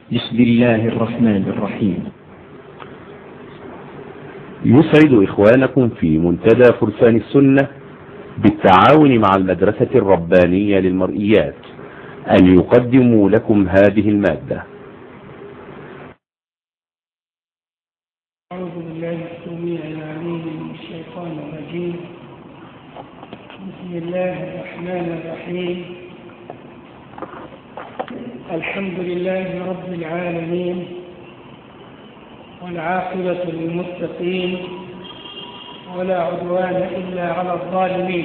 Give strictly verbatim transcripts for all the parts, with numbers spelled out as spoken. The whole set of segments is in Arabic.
بسم الله الرحمن الرحيم. يسعد إخوانكم في منتدى فرسان السنة بالتعاون مع المدرسة الربانية للمرئيات أن يقدموا لكم هذه المادة. أعوذ بالله السميع العليم من الشيطان الرجيم. بسم الله الرحمن الرحيم. الحمد لله رب العالمين، والعاقبة للمتقين، ولا عدوان إلا على الظالمين،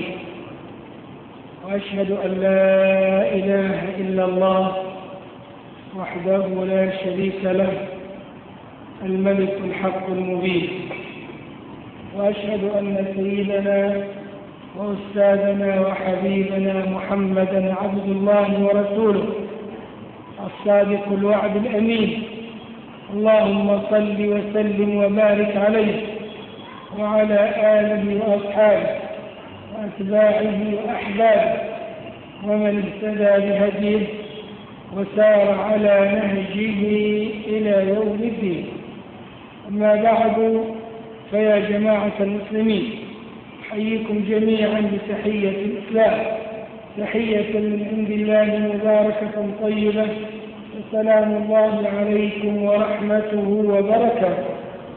وأشهد أن لا إله إلا الله وحده لا شريك له الملك الحق المبين، وأشهد أن سيدنا وأستاذنا وحبيبنا محمدا عبد الله ورسوله الصادق الوعد الأمين. اللهم صل وسلم وبارك عليه وعلى آله وأصحابه وأتباعه وأحبابه ومن اهتدى بهديه وسار على نهجه إلى يوم الدين. أما بعد، فيا جماعة المسلمين، أحييكم جميعا بتحية الإسلام، تحية من عند الله مباركة طيبة، السلام الله عليكم ورحمته وبركاته.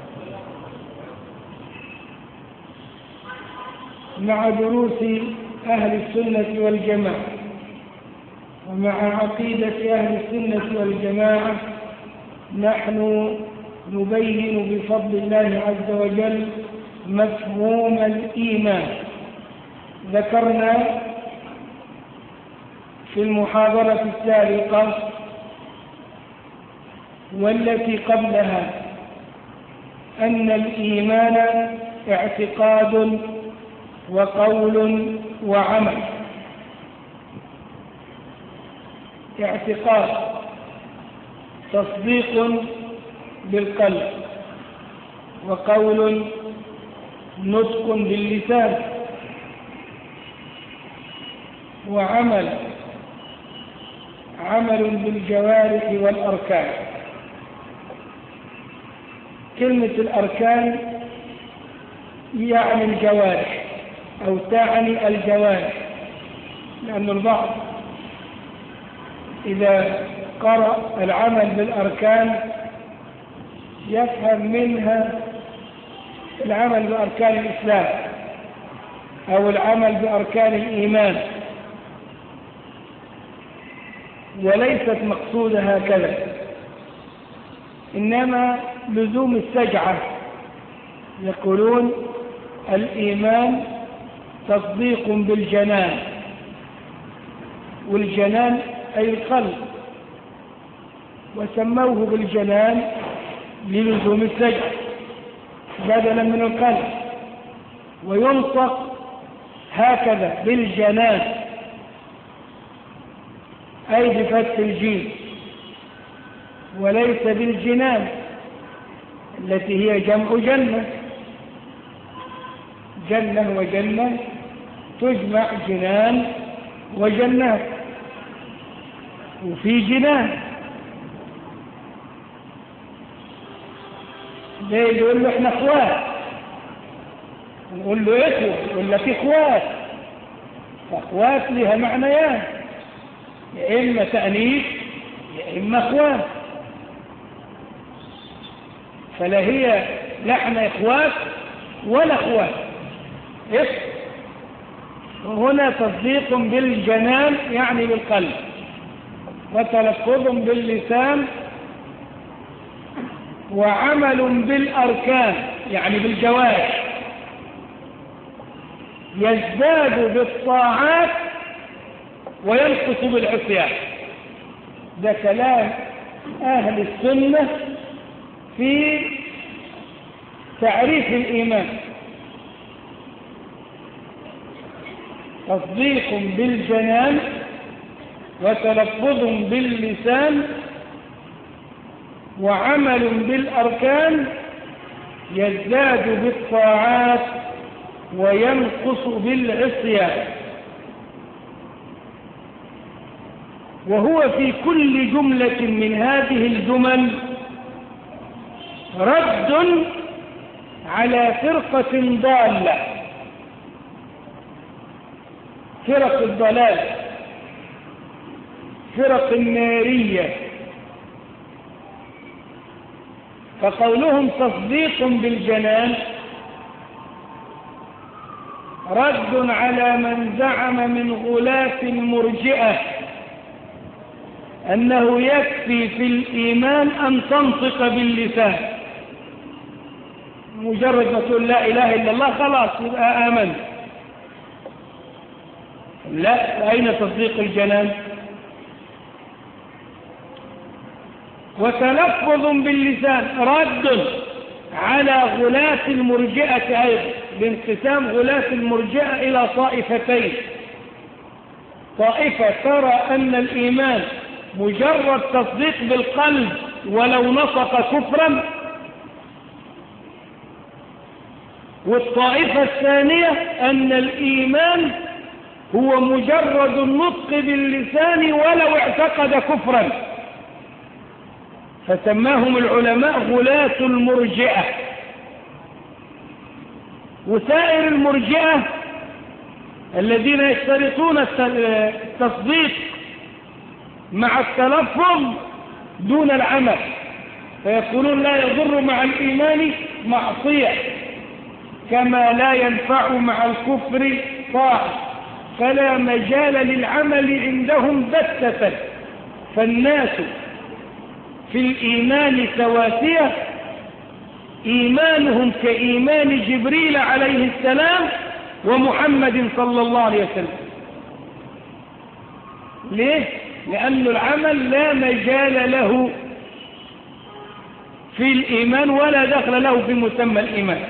مع دروس أهل السنة والجماعة ومع عقيدة أهل السنة والجماعة نحن نبين بفضل الله عز وجل مفهوم الإيمان. ذكرنا في المحاضرة السابقة والتي قبلها أن الإيمان اعتقاد وقول وعمل. اعتقاد تصديق بالقلب، وقول نطق باللسان، وعمل عمل بالجوارح والأركان. كلمة الأركان يعني الجوارح أو تعني الجوارح، لأن البعض إذا قرأ العمل بالأركان يفهم منها العمل بأركان الإسلام أو العمل بأركان الإيمان، وليست مقصودة هكذا، إنما لزوم السجعة. يقولون الإيمان تصديق بالجنان، والجنان أي القلب، وسموه بالجنان للزوم السجعة بدلا من القلب، وينطق هكذا بالجنان أي بفتح الجيم، وليس بالجنان التي هي جمع جنة. جنة وجنة تجمع جنان وجنات، وفي جنان. ليه يقول له احنا اخوات، نقول له اخوة، يقول لك اخوات. اخوات لها معنيان، يا اما تأنيث يا اما اخوات، فلا هي نحن اخوات ولا اخوات. إيه؟ وهنا تصديق بالجنان يعني بالقلب، وتلفظ باللسان، وعمل بالأركان يعني بالجوارح، يزداد بالطاعات وينقص بالعصيان. ده كلام أهل السنة في تعريف الإيمان. تصديق بالجنان وتلفظ باللسان وعمل بالأركان، يزداد بالطاعات وينقص بالعصيان. وهو في كل جملة من هذه الجمل رد على فرقة ضالة، فرق الضلال، فرق النارية. فقولهم تصديق بالجنان رد على من زعم من غلاة المرجئة أنه يكفي في الإيمان أن تنطق باللسان، مجرد ما تقول لا إله إلا الله خلاص يبقى آمن. لا، أين تصديق الجنان؟ وتلفظ باللسان رد على غلاة المرجئة أيضا، بانقسام غلاة المرجئة إلى طائفتين: طائفة ترى أن الإيمان مجرد تصديق بالقلب ولو نطق كفرا، والطائفة الثانية أن الإيمان هو مجرد النطق باللسان ولو اعتقد كفرا، فسماهم العلماء غلاة المرجئة. وسائر المرجئة الذين يشترطون التصديق مع التلفظ دون العمل، فيقولون لا يضر مع الإيمان معصية كما لا ينفع مع الكفر طاعة، فلا مجال للعمل عندهم بتة. فالناس في الإيمان سواسية، إيمانهم كإيمان جبريل عليه السلام ومحمد صلى الله عليه وسلم. ليه؟ لأن العمل لا مجال له في الإيمان ولا دخل له في مسمى الإيمان.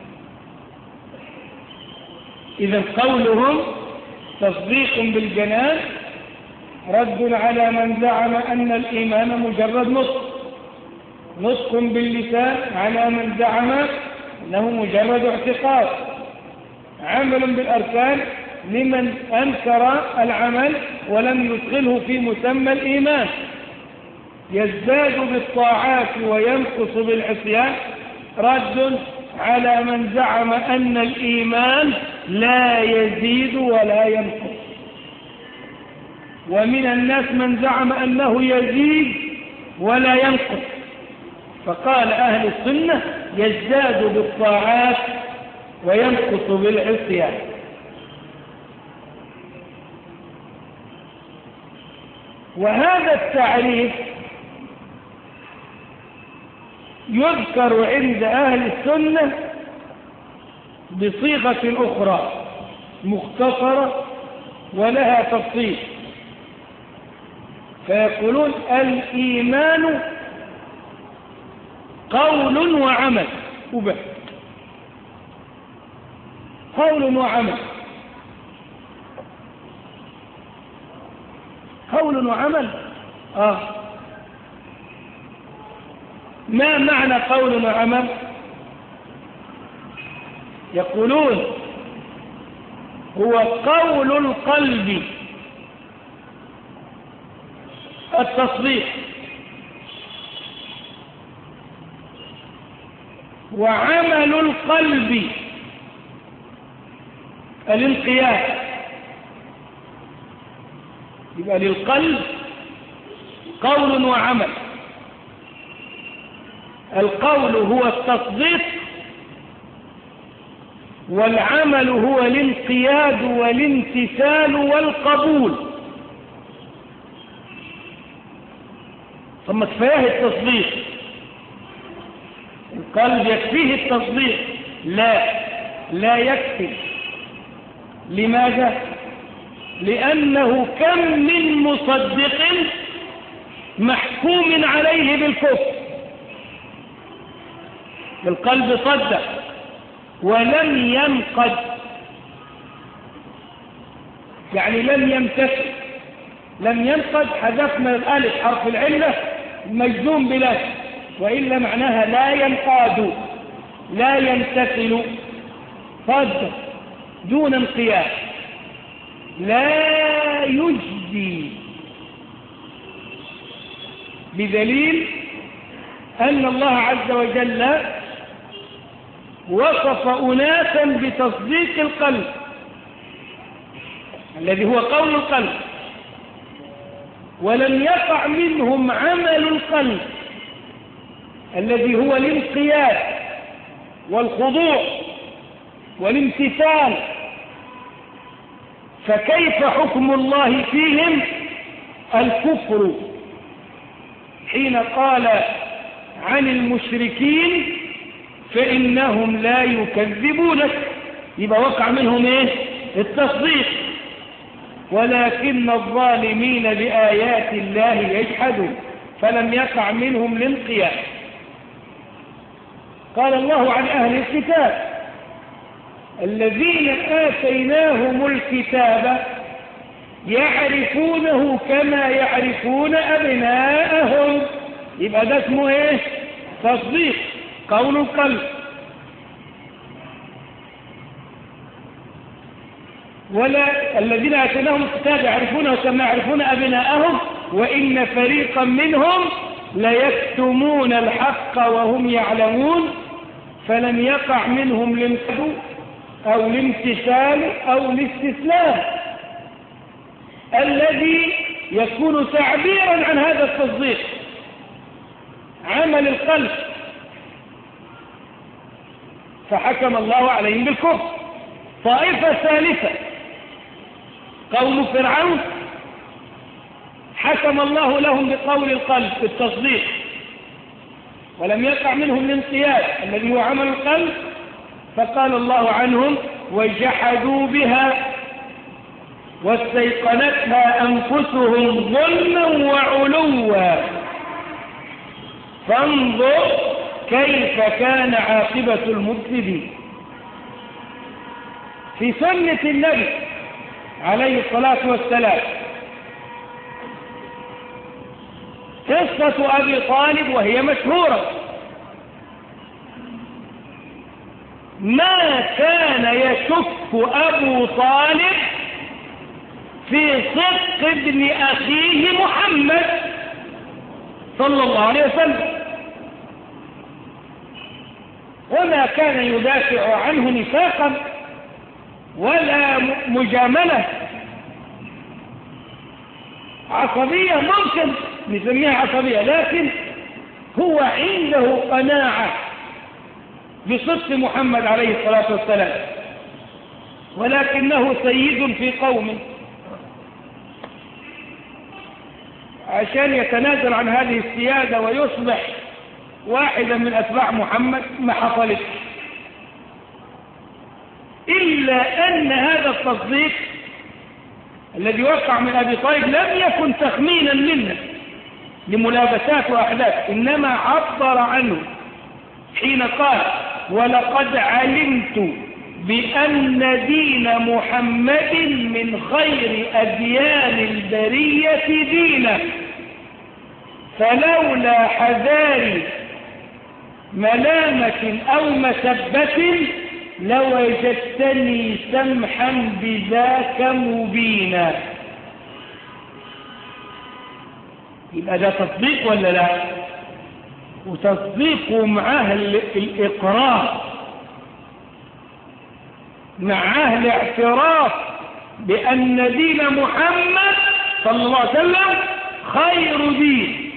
إذن قولهم تصديق بالجنان رد على من زعم أن الإيمان مجرد نطق، نطق باللسان على من زعم أنه مجرد اعتقاد، عمل بالأركان لمن أنكر العمل ولم يدخله في مسمى الإيمان، يزداد بالطاعات وينقص بالعصيان، رد على من زعم أن الإيمان لا يزيد ولا ينقص. ومن الناس من زعم أنه يزيد ولا ينقص، فقال أهل السنة يزداد بالطاعات وينقص بالعصيان. وهذا التعريف يذكر عند أهل السنة بصيغة أخرى مختصرة ولها تفصيل، فيقولون الإيمان قول وعمل، وبس قول وعمل، قول وعمل. آه ما معنى قول وعمل؟ يقولون هو قول القلب التصديق، وعمل القلب الانقياد. يبقى للقلب قول وعمل، القول هو التصديق والعمل هو الانقياد والامتثال والقبول. ثم كفايه التصديق، القلب يكفيه التصديق؟ لا، لا يكفي. لماذا؟ لأنه كم من مصدق محكوم عليه بالكفر، القلب صدق ولم ينقد، يعني لم يمتثل. لم ينقد حذفنا الالف حرف العله مجزوم بلا، وإلا معناها لا ينقاد لا يمتثل، صدق دون انقياد. لا يجدي بدليل أن الله عز وجل وصف أناسا بتصديق القلب الذي هو قول القلب، ولم يقع منهم عمل القلب الذي هو الانقياد والخضوع والامتثال. فكيف حكم الله فيهم؟ الكفر، حين قال عن المشركين فإنهم لا يكذبونك، يبقى وقع منهم ايه؟ التصديق. ولكن الظالمين بآيات الله يجحدون، فلم يقع منهم الانقياد. قال الله عن أهل الكتاب الذين آتيناهم الكتاب يعرفونه كما يعرفون أبناءهم، يبقى ده اسمه ايه؟ تصديق، قول القلب. ولا الذين آتيناهم الكتاب يعرفونه كما يعرفون أبناءهم وإن فريقا منهم ليكتمون الحق وهم يعلمون، فلم يقع منهم الانقياد أو الامتثال أو الاستسلام الذي يكون تعبيرا عن هذا التصديق، عمل القلب، فحكم الله عليهم بالكفر. طائفة ثالثة قوم فرعون، حكم الله لهم بقول القلب بالتصديق، ولم يقع منهم الانقياد الذي هو عمل القلب، فقال الله عنهم وجحدوا بها واستيقنتها أنفسهم ظلما وعلوا فانظر كيف كان عاقبة المفسدين. في سنة النبي عليه الصلاة والسلام قصة أبي طالب وهي مشهورة، ما كان يشك أبو طالب في صدق ابن أخيه محمد صلى الله عليه وسلم، وما كان يدافع عنه نفاقا ولا مجاملة عصبية، ممكن نسميها عصبية، لكن هو عنده قناعة بصدق محمد عليه الصلاة والسلام، ولكنه سيد في قومه، عشان يتنازل عن هذه السيادة ويصبح واحدا من أتباع محمد ما حصلت. إلا أن هذا التصديق الذي وقع من أبي طالب لم يكن تخمينا منه لملابسات وأحداث، إنما عبر عنه حين قال ولقد علمت بأن دين محمد من خير أديان البرية دينا، فلولا حذاري ملامة أو مسبة لوجدتني سمحا بذاك مبينا. يبقى ده تصديق ولا لا؟ وتصديقه معاه الإقرار، معاه الاعتراف بأن دين محمد صلى الله عليه وسلم خير دين،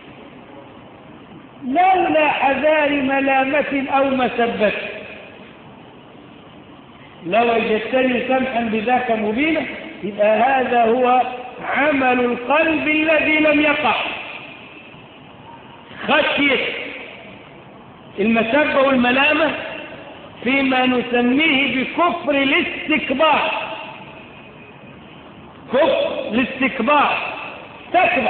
لولا حذار ملامة أو مسبة لوجدتني سمحا بذاك مبينا. يبقى هذا هو عمل القلب الذي لم يقع، خشية المسبة والملامة فيما نسميه بكفر الاستكبار، كفر الاستكبار، تكبر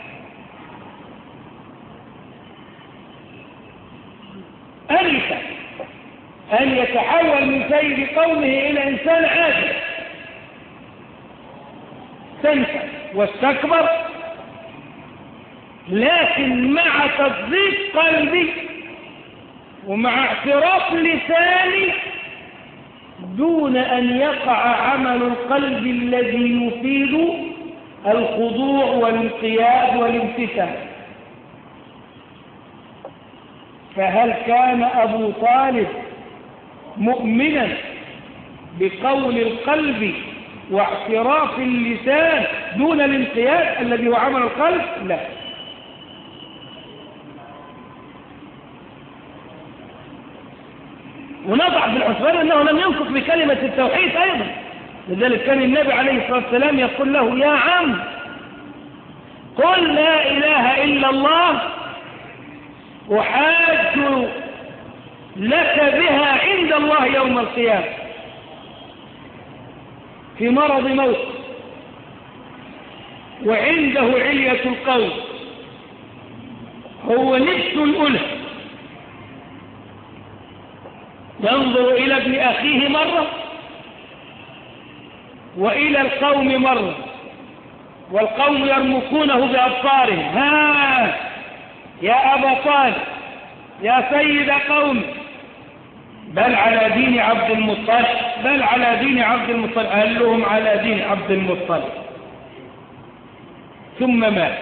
أنت أن يتحول من سيد قومه إلى إنسان عاجز، تنسى واستكبر، لكن مع تصديق قلبي ومع اعتراف لساني دون أن يقع عمل القلب الذي يفيد الخضوع والانقياد والامتثال. فهل كان أبو طالب مؤمنا بقول القلب واعتراف اللسان دون الانقياد الذي هو عمل القلب؟ لا. ونضع في الحسبان أنه لم ينطق بكلمة التوحيد أيضا، لذلك كان النبي عليه الصلاة والسلام يقول له: يا عم قل لا إله إلا الله أحاج لك بها عند الله يوم القيامة. في مرض موت وعنده علية القول، هو نفس الأله، ينظر إلى ابن أخيه مرة وإلى القوم مرة، والقوم يرمقونه بأبصارهم: ها يا أبا طالب، يا سيد قوم، بل على دين عبد المطلب، بل على دين عبد المطلب. قال لهم: على دين عبد المطلب. ثم مات،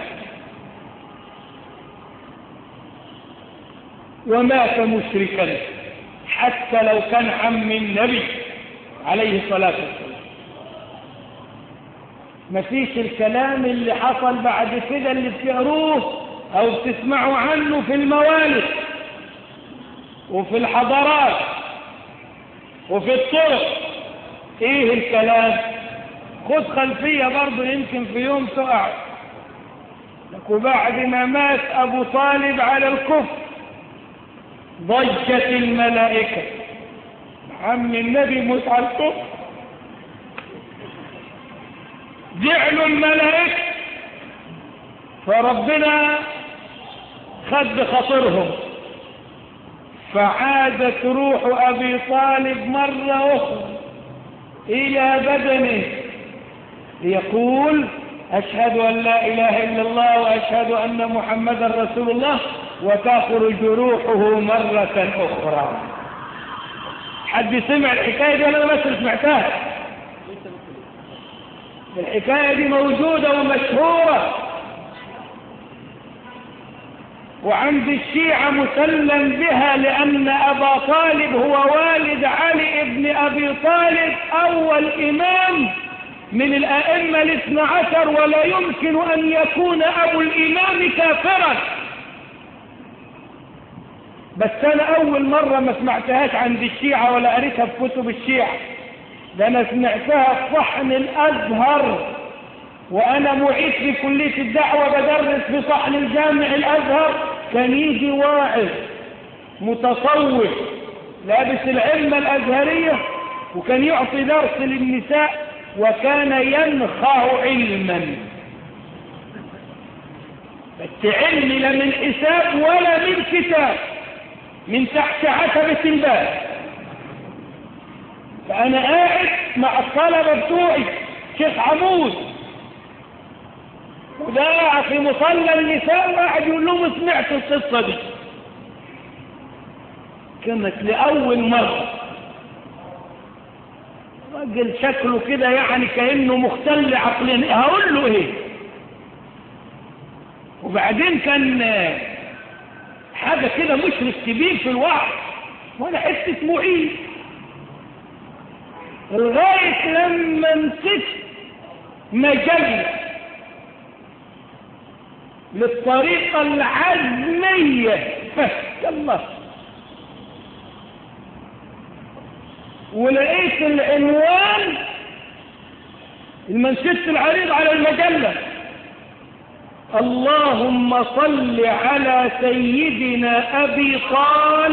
ومات مشركا، حتى لو كان عم النبي عليه الصلاة والسلام. مفيش الكلام اللي حصل بعد كده اللي بتقروه أو بتسمعوا عنه في الموالد وفي الحضارات وفي الطرق. ايه الكلام؟ خد خلفية برضو يمكن في يوم تقع. وبعد ما مات أبو طالب على الكفر ضجت الملائكة: عم النبي موت على الكفر. زعلوا الملائكة، فربنا خد خاطرهم، فعادت روح أبي طالب مرة أخرى إلى بدنه ليقول: أشهد أن لا إله إلا الله وأشهد أن محمدا رسول الله، وتخرج روحه مرة أخرى. حد سمع الحكاية دي؟ أنا بس سمعتها. الحكاية دي موجودة ومشهورة، وعند الشيعة مسلم بها، لأن أبا طالب هو والد علي ابن أبي طالب، أول إمام من الأئمة الاثنى عشر، ولا يمكن أن يكون أبو الإمام كافرا. بس أنا أول مرة ما سمعتهاش عند الشيعة ولا قريتها في كتب الشيعة، ده أنا سمعتها في صحن الأزهر، وأنا معيد في كلية الدعوة بدرس في صحن الجامع الأزهر. كان يجي واعظ متصوف لابس العلمة الأزهرية، وكان يعطي درس للنساء، وكان ينخع علما، بس علم لا من حساب ولا من كتاب، من تحت عتبة الباب. فأنا قاعد مع الطلبة بتوعي شيخ عمود، وده في مصلى النساء، وقاعد يقول لهم: سمعت القصة دي؟ كانت لأول مرة. راجل شكله كده يعني كأنه مختل عقليا، هقول له ايه؟ وبعدين كان حاجة كده مشرف كبير في الوعظ، وانا حسة معين، لغاية لما مسكت مجلة للطريقة العزمية يلا، ولقيت العنوان المنشط العريض على المجلة: اللهم صل على سيدنا أبي طالب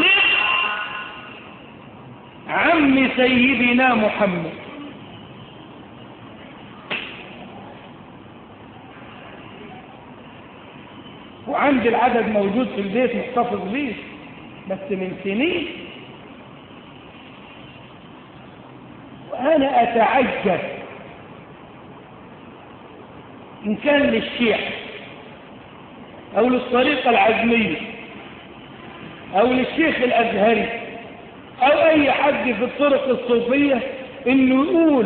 عم سيدنا محمد. وعندي العدد موجود في البيت محتفظ بيه، بس من سنين. وأنا أتعجب إن كان للشيعة أو للطريقة العزمية أو للشيخ الأزهري أو أي حد في الطرق الصوفية إنه يقول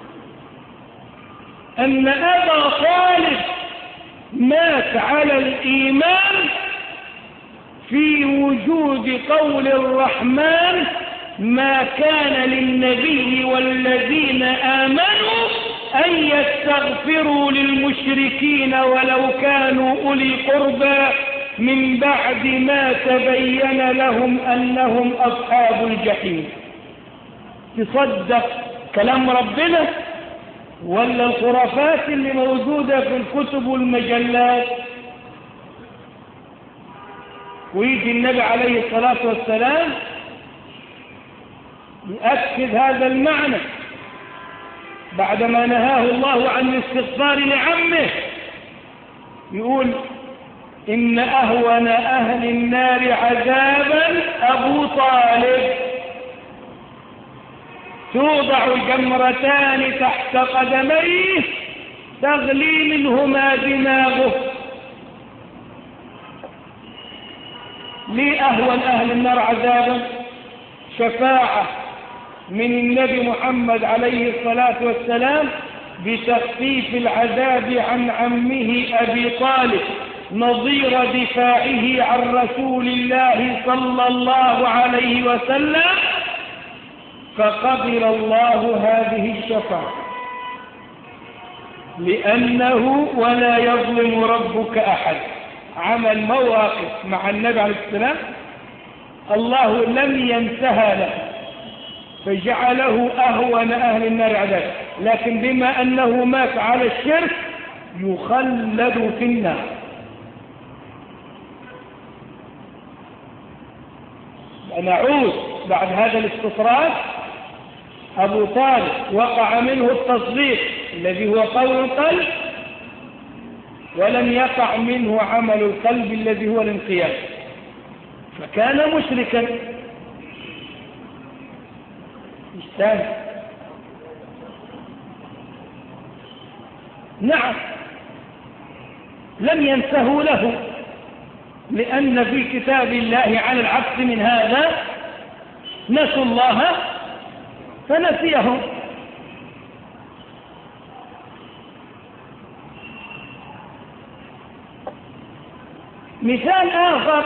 أن أبا طالب مات على الإيمان في وجود قول الرحمن ما كان للنبي والذين آمنوا أن يستغفروا للمشركين ولو كانوا أولي قربى من بعد ما تبين لهم أنهم أصحاب الجحيم. تصدق كلام ربنا ولا الخرافات اللي موجودة في الكتب والمجلات؟ ويجي النبي عليه الصلاة والسلام يؤكد هذا المعنى بعدما نهاه الله عن الاستغفار لعمه، يقول إن أهون أهل النار عذابا أبو طالب، توضع جمرتان تحت قدميه تغلي منهما دماغه. ليه أهون أهل النار عذابا؟ شفاعة من النبي محمد عليه الصلاة والسلام بتخفيف العذاب عن عمه أبي طالب نظير دفاعه عن رسول الله صلى الله عليه وسلم، فقبل الله هذه الشفاعة لأنه ولا يظلم ربك أحد. عمل مواقف مع النبي عليه السلام الله لم ينتهى له فجعله أهون أهل النار عذابا، لكن بما أنه مات على الشرك يخلد في النار. نعود بعد هذا الاستطراد، أبو طالب وقع منه التصديق الذي هو قول القلب، ولم يقع منه عمل القلب الذي هو الانقياد، فكان مشركا. الثاني نعم لم ينتهوا له، لأن في كتاب الله على العكس من هذا نسوا الله فنسيهم. مثال آخر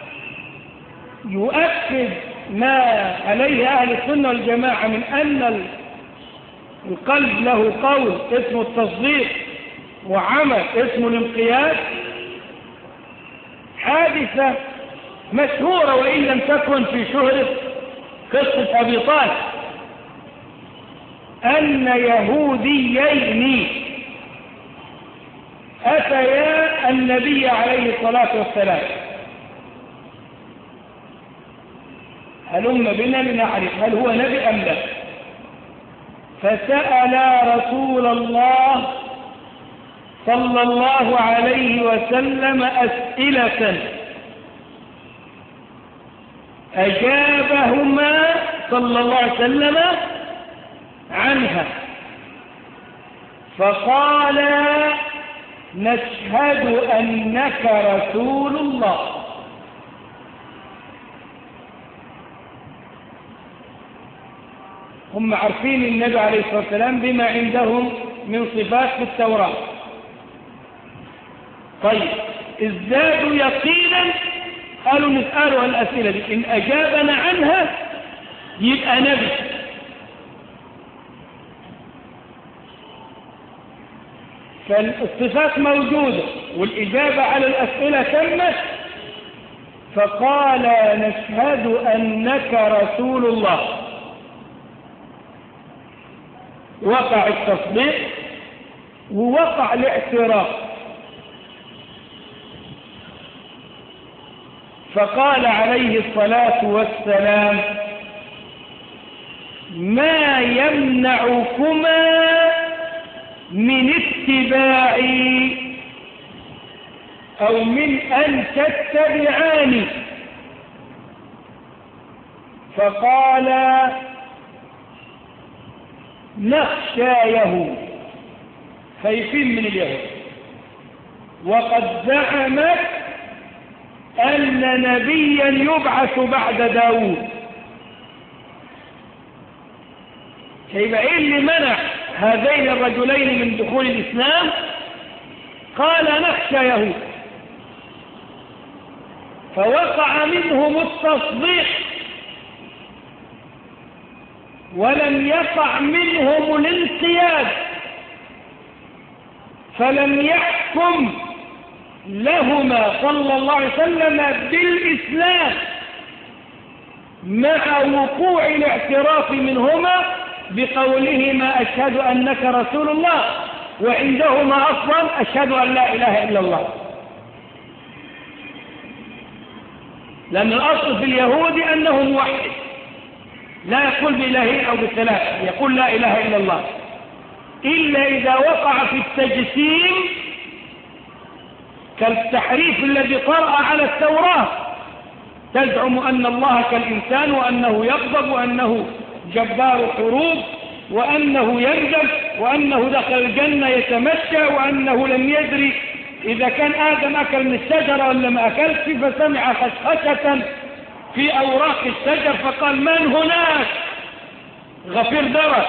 يؤكد ما عليه أهل السنة والجماعة من أن القلب له قول اسمه التصديق وعمل اسمه الانقياد. حادثة مشهورة وإن لم تكن في شهرة قصة أبي طالب، أن يهوديين أتيا النبي عليه الصلاة والسلام، هلم بنا لنعرف هل هو نبي أم لا، فسأل رسول الله صلى الله عليه وسلم أسئلة أجابهما صلى الله عليه وسلم عنها، فقال نشهد أنك رسول الله. هم عارفين النبي عليه الصلاة والسلام بما عندهم من صفات في التوراة. طيب ازدادوا يقينا قالوا نسأله الأسئلة دي، إن أجابنا عنها يبقى نبي. فالصفات موجودة والإجابة على الأسئلة تمت، فقال نشهد أنك رسول الله. وقع التصديق ووقع الاعتراف، فقال عليه الصلاة والسلام ما يمنعكما من اتباعي أو من أن تتبعاني؟ فقال نخشى يهود، خايفين من اليهود، وقد زعمت أن نبيا يبعث بعد داود. يبقى إيه اللي منع هذين الرجلين من دخول الإسلام؟ قال نخشى يهود، فوقع منهم التصديق ولم يقع منهم الانقياد، فلم يحكم لهما صلى الله عليه وسلم بالإسلام مع وقوع الاعتراف منهما بقولهما أشهد أنك رسول الله، وعندهما أصلا أشهد أن لا إله إلا الله. لأن الأصل في اليهود أنه موحد، لا يقول بإلهين أو بثلاثة، يقول لا إله إلا الله، إلا إذا وقع في التجسيم كالتحريف الذي طرأ على التوراة، تزعم أن الله كالإنسان وأنه يغضب وأنه جبار حروب وأنه يندم وأنه دخل الجنة يتمشى وأنه لم يدري إذا كان آدم أكل من الشجرة ولا ما أكلش، فسمع خشخشة في أوراق الشجر فقال من هناك؟ غفير درس.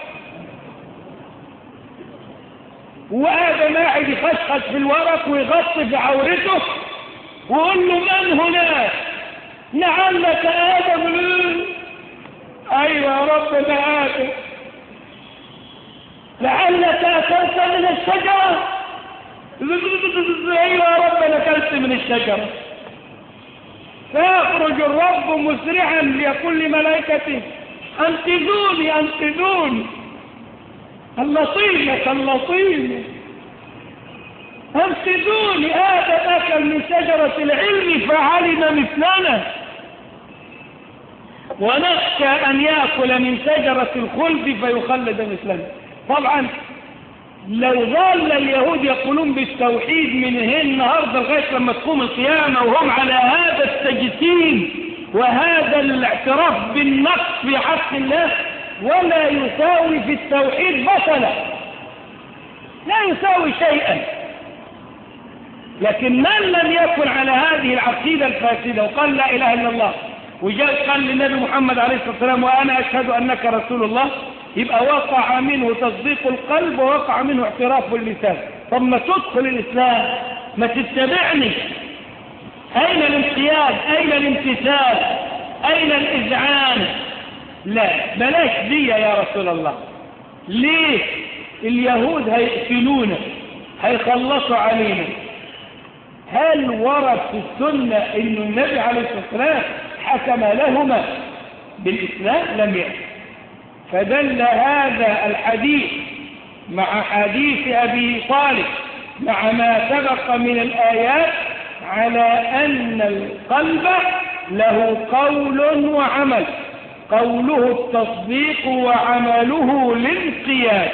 وآدم قاعد يخشخش في الورق ويغطي في عورته ويقول له من هناك؟ لعلك آدم. أيوة يا رب أنا آدم. لعلك أكلت من الشجرة. أيوة يا رب أنا أكلت من الشجرة. فيخرج الرب مسرعا ليقول لملائكته أنقذوني أنقذوني. اللطيمة اللطيمة أنقذوني، آدم أكل من شجرة العلم فعلم مثلنا، ونخشى أن يأكل من شجرة الخلد فيخلد مثلنا. طبعا لو ظل اليهود يقولون بالتوحيد من هنا النهارده لغايه لما تقوم القيامه وهم على هذا التجسيم وهذا الاعتراف بالنقص في حق الله، ولا يساوي في التوحيد بطلا، لا يساوي شيئا. لكن من لم يكن على هذه العقيده الفاسده وقال لا اله الا الله وجاء قال للنبي محمد عليه الصلاه والسلام وانا اشهد انك رسول الله، يبقى وقع منه تصديق القلب ووقع منه اعتراف اللسان. طب ما تدخل الإسلام، ما تتبعني، أين الانقياد؟ أين الامتثال؟ أين الإذعان؟ لا بلاش دي يا رسول الله. ليه؟ اليهود هيقتلونا، هيخلصوا علينا. هل ورد في السنة إن النبي عليه الصلاة والسلام حكم لهما بالإسلام؟ لم يأتي. فدل هذا الحديث مع حديث أبي طالب مع ما سبق من الآيات على أن القلب له قول وعمل، قوله التصديق وعمله الانقياد.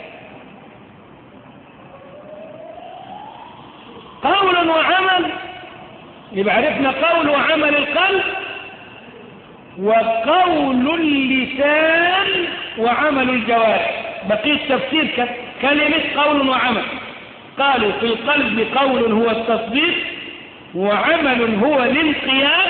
قول وعمل يبقى عرفنا قول وعمل القلب، وقول اللسان وعمل الجوارح. بقيت تفسير كلمة قول وعمل. قالوا في القلب قول هو التصديق، وعمل هو الانقياد،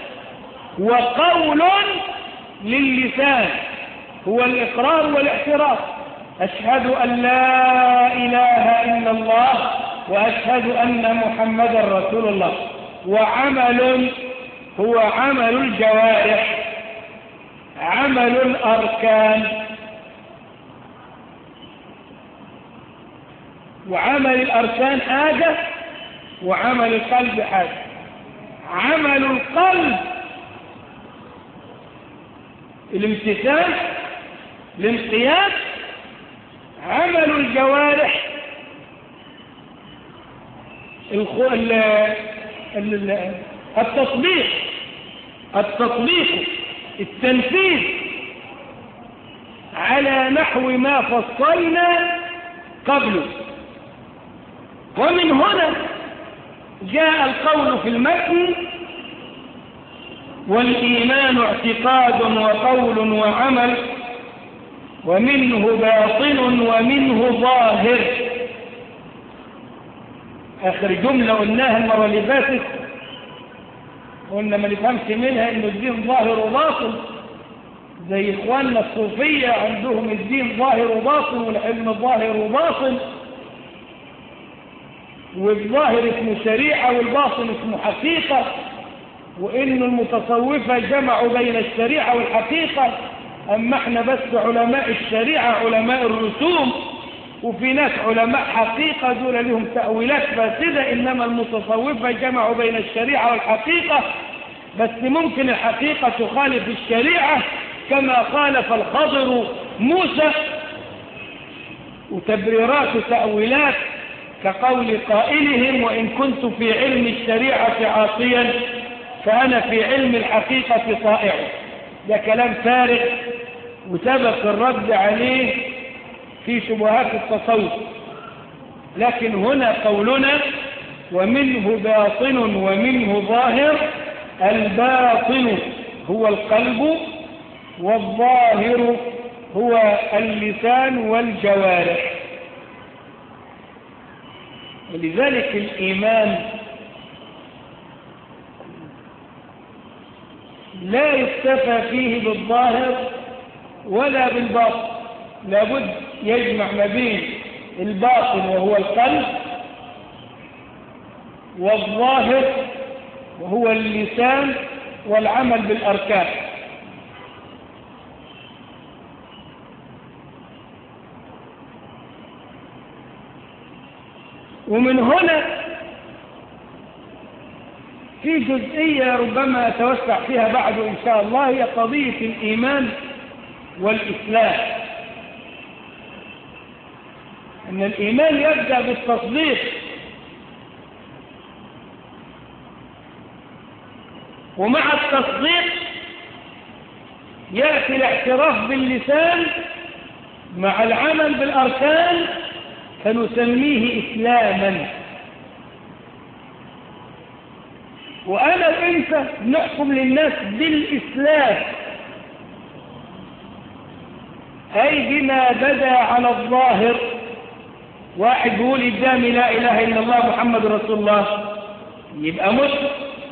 وقول للسان هو الإقرار والاعتراف. أشهد أن لا إله إلا الله وأشهد أن محمدا رسول الله. وعمل هو عمل الجوارح، عمل الأركان. وعمل الأركان حاجة وعمل القلب حاجة. عمل القلب الامتثال الانقياد، عمل الجوارح التطبيق التطبيق التنفيذ على نحو ما فصلنا قبله. ومن هنا جاء القول في المتن والإيمان اعتقاد وقول وعمل، ومنه باطن ومنه ظاهر. آخر جملة قلناها المرة اللي فاتت، قلنا ما نفهمش منها إنه الدين ظاهر وباطن، زي إخواننا الصوفية عندهم الدين ظاهر وباطن والعلم ظاهر وباطن، والظاهر اسمه شريعة والباطن اسمه حقيقة. وإن المتصوفة جمعوا بين الشريعة والحقيقة، أما احنا بس علماء الشريعة علماء الرسوم، وفي ناس علماء حقيقة دول لهم تأويلات فاسدة، إنما المتصوفة جمعوا بين الشريعة والحقيقة، بس ممكن الحقيقة تخالف الشريعة كما خالف الخضر موسى، وتبريرات وتأويلات كقول قائلهم وإن كنت في علم الشريعة عاصيا فأنا في علم الحقيقة طائع. ده كلام فارغ وسبق الرد عليه في شبهات التصوف. لكن هنا قولنا ومنه باطن ومنه ظاهر، الباطن هو القلب والظاهر هو اللسان والجوارح. ولذلك الإيمان لا يكتفى فيه بالظاهر ولا بالباطن، لابد يجمع ما بين الباطن وهو القلب والظاهر وهو اللسان والعمل بالأركان. ومن هنا في جزئية ربما أتوسع فيها بعد إن شاء الله، هي قضية الإيمان والإسلام. أن الإيمان يبدأ بالتصديق، ومع التصديق يأتي الاعتراف باللسان مع العمل بالأركان، فنسميه إسلاما. وأنا وإنت نحكم للناس بالإسلام، أي بما بدا على الظاهر. واحد يقول قدامي لا إله إلا الله محمد رسول الله، يبقى مسلم.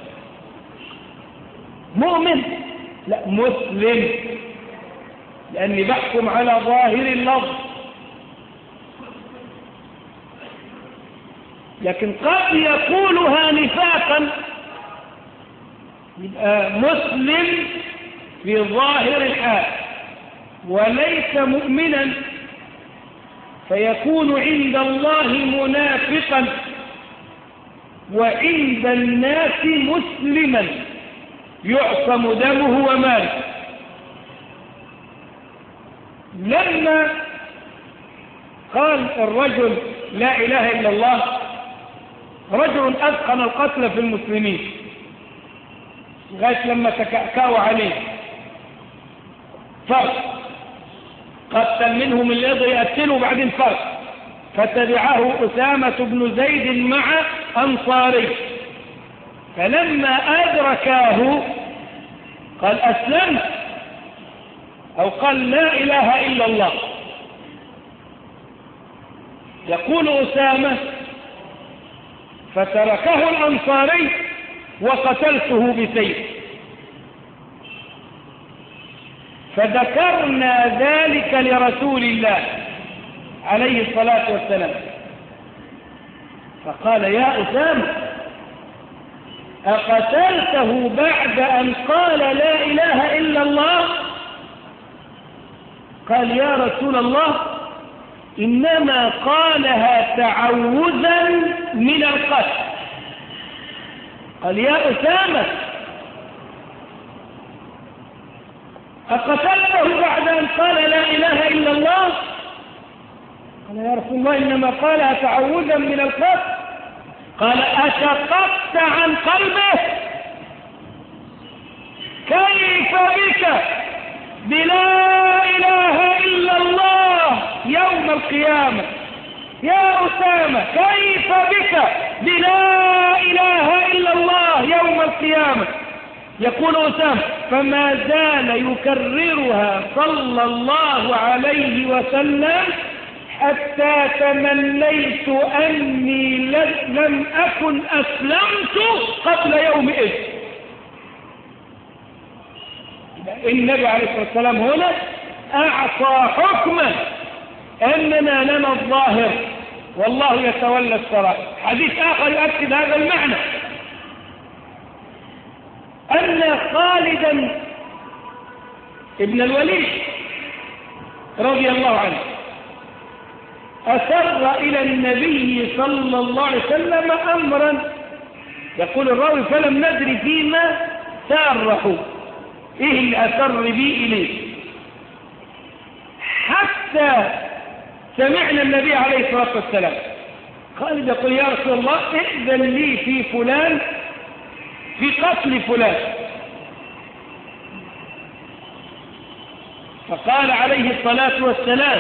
مؤمن؟ لا، مسلم، لأني بحكم على ظاهر اللفظ. لكن قد يقولها نفاقا، يبقى مسلم في ظاهر الحال وليس مؤمنا، فيكون عند الله منافقا وعند الناس مسلما يعصم دمه وماله. لما قال الرجل لا إله إلا الله، رجل أتقن القتل في المسلمين لغاية لما تكأكأوا عليه، فرق قتل منهم اللي يقدر يقتله، بعدين فرق فتبعه أسامة بن زيد مع أنصاري، فلما أدركاه قال أسلمت، أو قال لا إله إلا الله. يقول أسامة فتركه الأنصاري وقتلته بسيف. فذكرنا ذلك لرسول الله عليه الصلاة والسلام، فقال يا أسامة أقتلته بعد أن قال لا إله إلا الله؟ قال يا رسول الله إنما قالها تعوذا من القتل. قال يا أسامة أقتلته بعد أن قال لا إله إلا الله؟ قال يا رسول الله إنما قالها تعوذا من القتل. قال أشققت عن قلبه؟ كيف بك بلا إله إلا الله يوم القيامة؟ يا أسامة كيف بك بلا إله إلا الله يوم القيامة؟ يقول أسامة فما زال يكررها صلى الله عليه وسلم حتى تمنيت أني لم أكن أسلمت قبل يوم إذ. النبي عليه الصلاة والسلام هنا أعطى حكما أننا لنا الظاهر والله يتولى السرائر. حديث آخر يؤكد هذا المعنى. خالدا ابن الوليد رضي الله عنه أسر إلى النبي صلى الله عليه وسلم أمرا، يقول الراوي فلم ندري فيما ساره، إيه اللي أسر بي إليه، حتى سمعنا النبي عليه الصلاة والسلام. خالد يقول يا رسول الله ائذن لي في فلان، في قتل فلان. فقال عليه الصلاة والسلام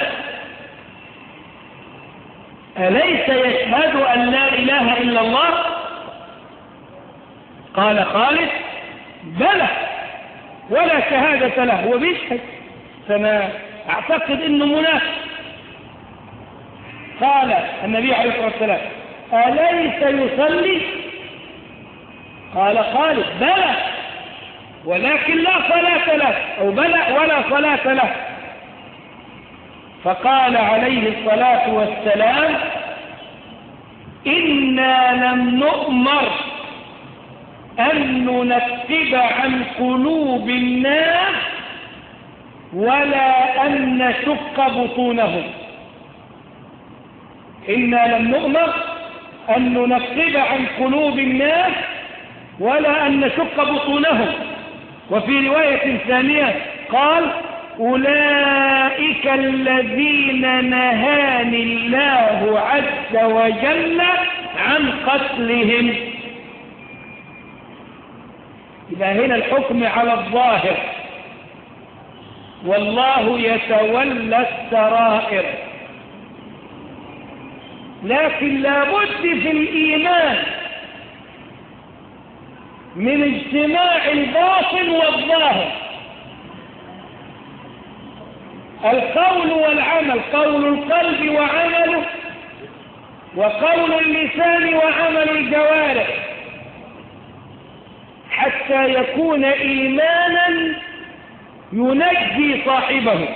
أليس يشهد أن لا إله إلا الله؟ قال خالد بلى ولا شهادة له، هو بيشهد، فأنا أعتقد أنه منافق. قال النبي عليه الصلاة والسلام أليس يصلي؟ قال خالد بلى ولكن لا صلاة له، أو بلى ولا صلاة له. فقال عليه الصلاة والسلام إنا لم نؤمر أن ننكب عن قلوب الناس ولا أن نشق بطونهم. إنا لم نؤمر أن ننكب عن قلوب الناس ولا أن نشق بطونهم. وفي رواية ثانية قال أولئك الذين نهاني الله عز وجل عن قتلهم. إذا هنا الحكم على الظاهر، والله يتولى السرائر. لكن لابد في الإيمان من اجتماع الباطن والظاهر، القول والعمل، قول القلب وعمله، وقول اللسان وعمل الجوارح، حتى يكون إيمانا ينجي صاحبه.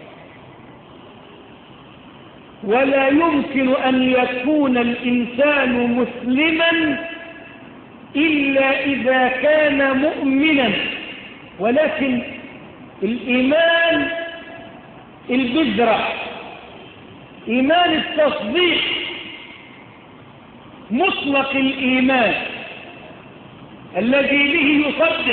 ولا يمكن أن يكون الإنسان مسلما إلا إذا كان مؤمنا. ولكن الإيمان البذرة، إيمان التصديق، مطلق الإيمان الذي به يصدق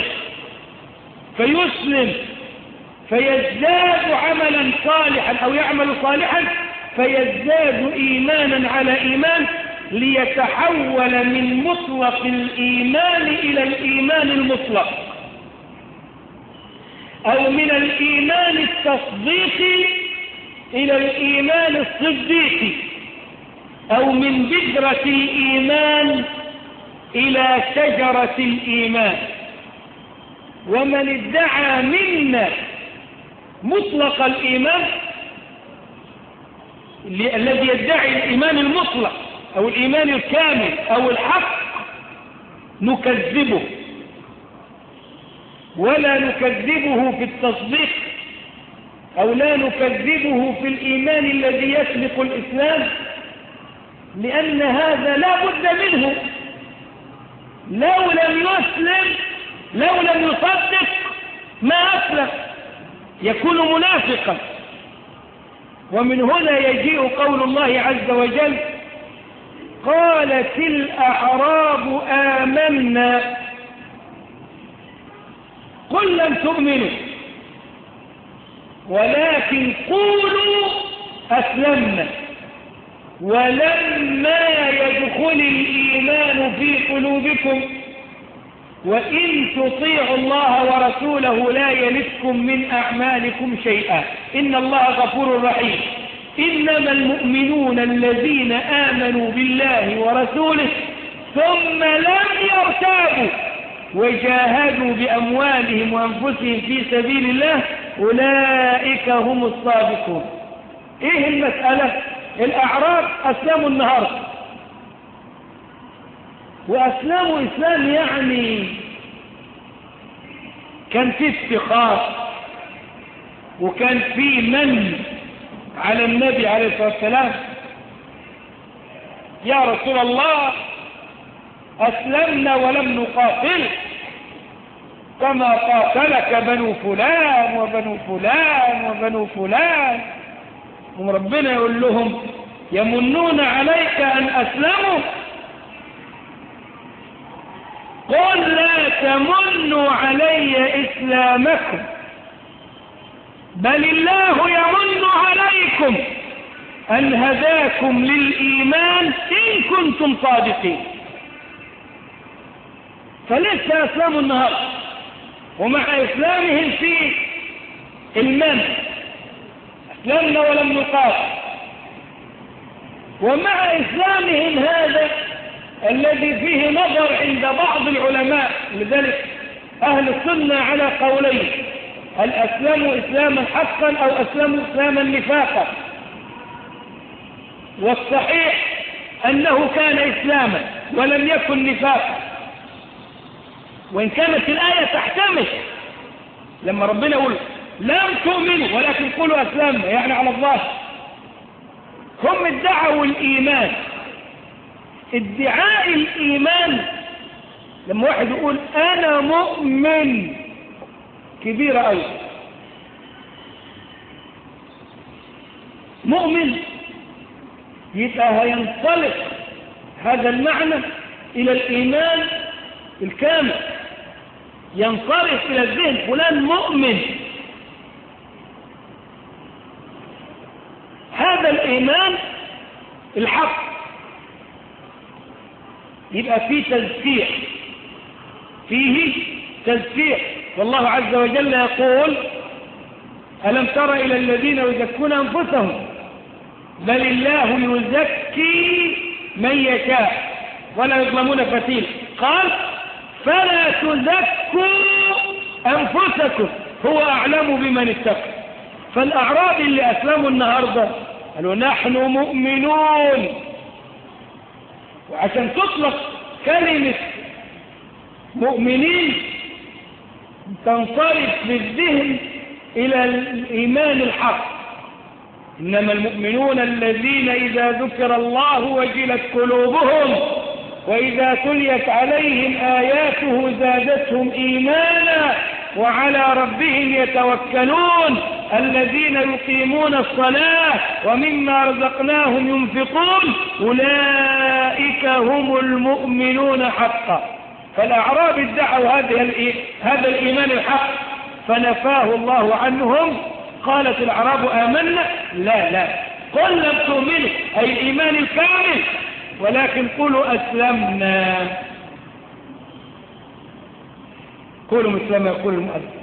فيسلم فيزداد عملا صالحا أو يعمل صالحا فيزداد إيمانا على إيمان، ليتحول من مطلق الإيمان إلى الإيمان المطلق، أو من الإيمان التصديقي إلى الإيمان الصديقي، أو من بذرة الإيمان إلى شجرة الإيمان. ومن ادعى منا مطلق الإيمان الذي يدعي الإيمان المطلق أو الإيمان الكامل أو الحق نكذبه، ولا نكذبه في التصديق، أو لا نكذبه في الإيمان الذي يسبق الإسلام، لأن هذا لا بد منه. لو لم يسلم، لو لم يصدق ما أسلم، يكون منافقا. ومن هنا يجيء قول الله عز وجل قالت الأعراب آمنا قل لم تؤمنوا ولكن قولوا أسلمنا ولما يدخل الإيمان في قلوبكم وإن تطيعوا الله ورسوله لا يلدكم من أعمالكم شيئا إن الله غفور رحيم. إنما المؤمنون الذين آمنوا بالله ورسوله ثم لم يرتابوا وجاهدوا بأموالهم وأنفسهم في سبيل الله أولئك هم الصادقون. إيه المسألة؟ الأعراب أسلموا النهاردة، وأسلموا إسلام يعني كان في افتخار وكان في من على النبي عليه الصلاة والسلام، يا رسول الله أسلمنا ولم نقاتل، كما قاتلك بنو فلان وبنو فلان وبنو فلان. وربنا يقول لهم يمنون عليك أن أسلموا قل لا تمنوا علي إسلامكم بل الله يمن عليكم أن هداكم للإيمان إن كنتم صادقين. فلسه أسلموا النهاردة ومع إسلامهم في المنع أسلمنا ولم نقاتل، ومع إسلامهم هذا الذي فيه نظر عند بعض العلماء، لذلك أهل السنة على قولين: هل أسلموا إسلاما حقا أو أسلموا إسلاما نفاقا؟ والصحيح أنه كان إسلاما ولم يكن نفاقا، وإن كانت الآية تحتمل لما ربنا يقول لم تؤمنوا ولكن قولوا أسلمنا، يعني على الله. هم ادعوا الإيمان. ادعاء الإيمان لما واحد يقول أنا مؤمن كبيرة أوي، مؤمن، يبقى هينطلق هذا المعنى إلى الإيمان الكامل، ينصرف إلى الذهن فلان مؤمن. هذا الإيمان الحق يبقى فيه تزكية، فيه تزكية. والله عز وجل يقول ألم تر إلى الذين يزكون أنفسهم بل الله يزكي من يشاء ولا يظلمون فتيلا. قال فلا تزكوا أنفسكم هو أعلم بمن اتقى. فالأعراب اللي أسلموا النهاردة قالوا نحن مؤمنون، وعشان تطلق كلمة مؤمنين تنصرف بالذهن إلى الإيمان الحق. إنما المؤمنون الذين إذا ذكر الله وجلت قلوبهم وإذا تليت عليهم آياته زادتهم إيمانا وعلى ربهم يتوكلون الذين يقيمون الصلاة ومما رزقناهم ينفقون أولئك هم المؤمنون حقا. فالأعراب ادعوا هذا الإيمان الحق فنفاه الله عنهم. قالت الأعراب آمنا، لا لا، قل لم تؤمنوا أي الإيمان الكامل ولكن قولوا أسلمنا. قولوا مثلما يقول المؤذن.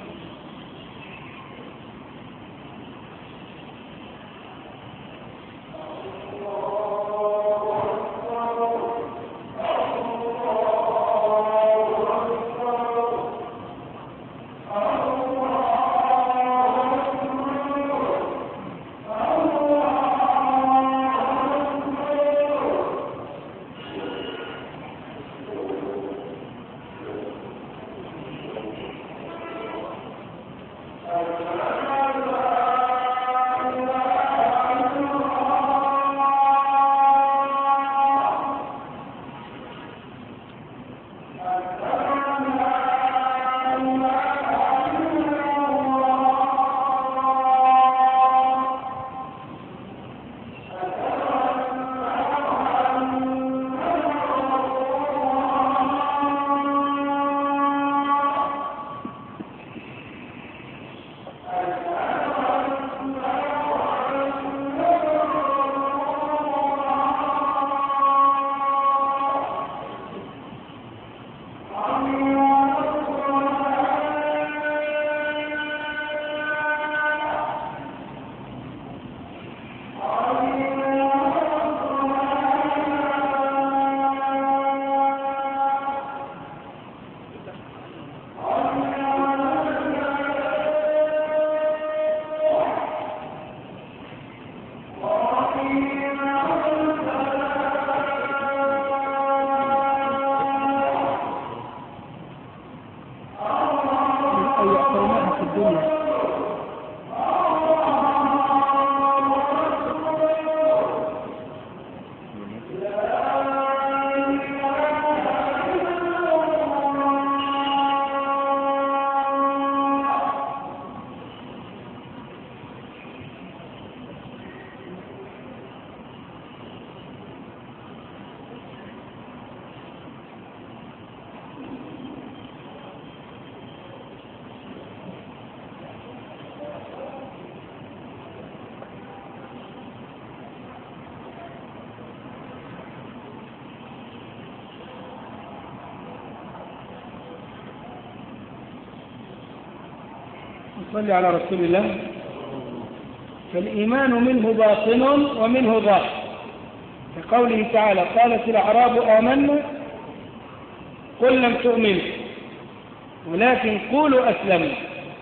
نصلي على رسول الله. فالإيمان منه باطن ومنه ظاهر، كقوله تعالى قالت الأعراب آمنا قل لم تؤمنوا ولكن قولوا أسلمنا.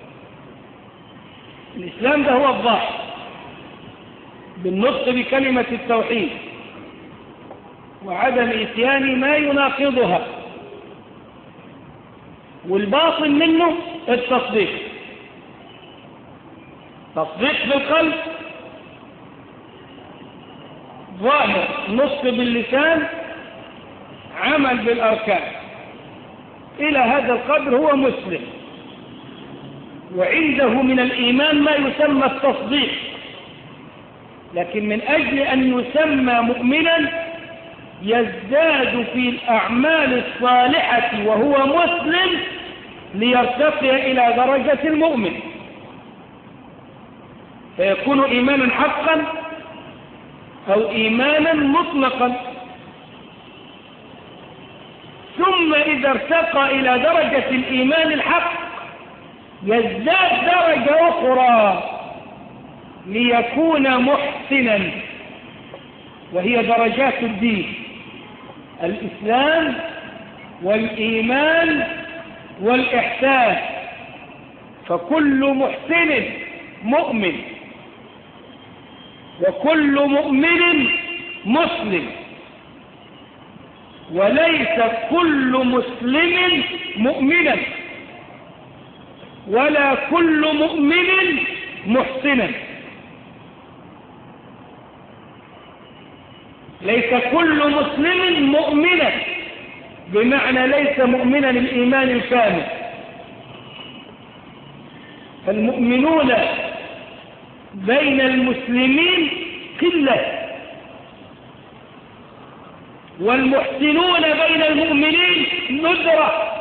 الإسلام ده هو الظاهر بالنطق بكلمة التوحيد وعدم إتيان ما يناقضها، والباطن منه التصديق، تصديق بالقلب، ظاهر نطق باللسان، عمل بالأركان. إلى هذا القدر هو مسلم، وعنده من الإيمان ما يسمى التصديق، لكن من أجل أن يسمى مؤمنا يزداد في الأعمال الصالحة وهو مسلم ليرتقي إلى درجة المؤمن، فيكون إيمانا حقا أو إيمانا مطلقا. ثم إذا ارتقى إلى درجة الإيمان الحق يزداد درجة أخرى ليكون محسنا، وهي درجات الدين: الإسلام والإيمان والإحسان. فكل محسن مؤمن، وكل مؤمن مسلم، وليس كل مسلم مؤمنا ولا كل مؤمن محسنا. ليس كل مسلم مؤمنا بمعنى ليس مؤمنا الإيمان الكامل. فالمؤمنون بين المسلمين قلة، والمحسنون بين المؤمنين ندرة.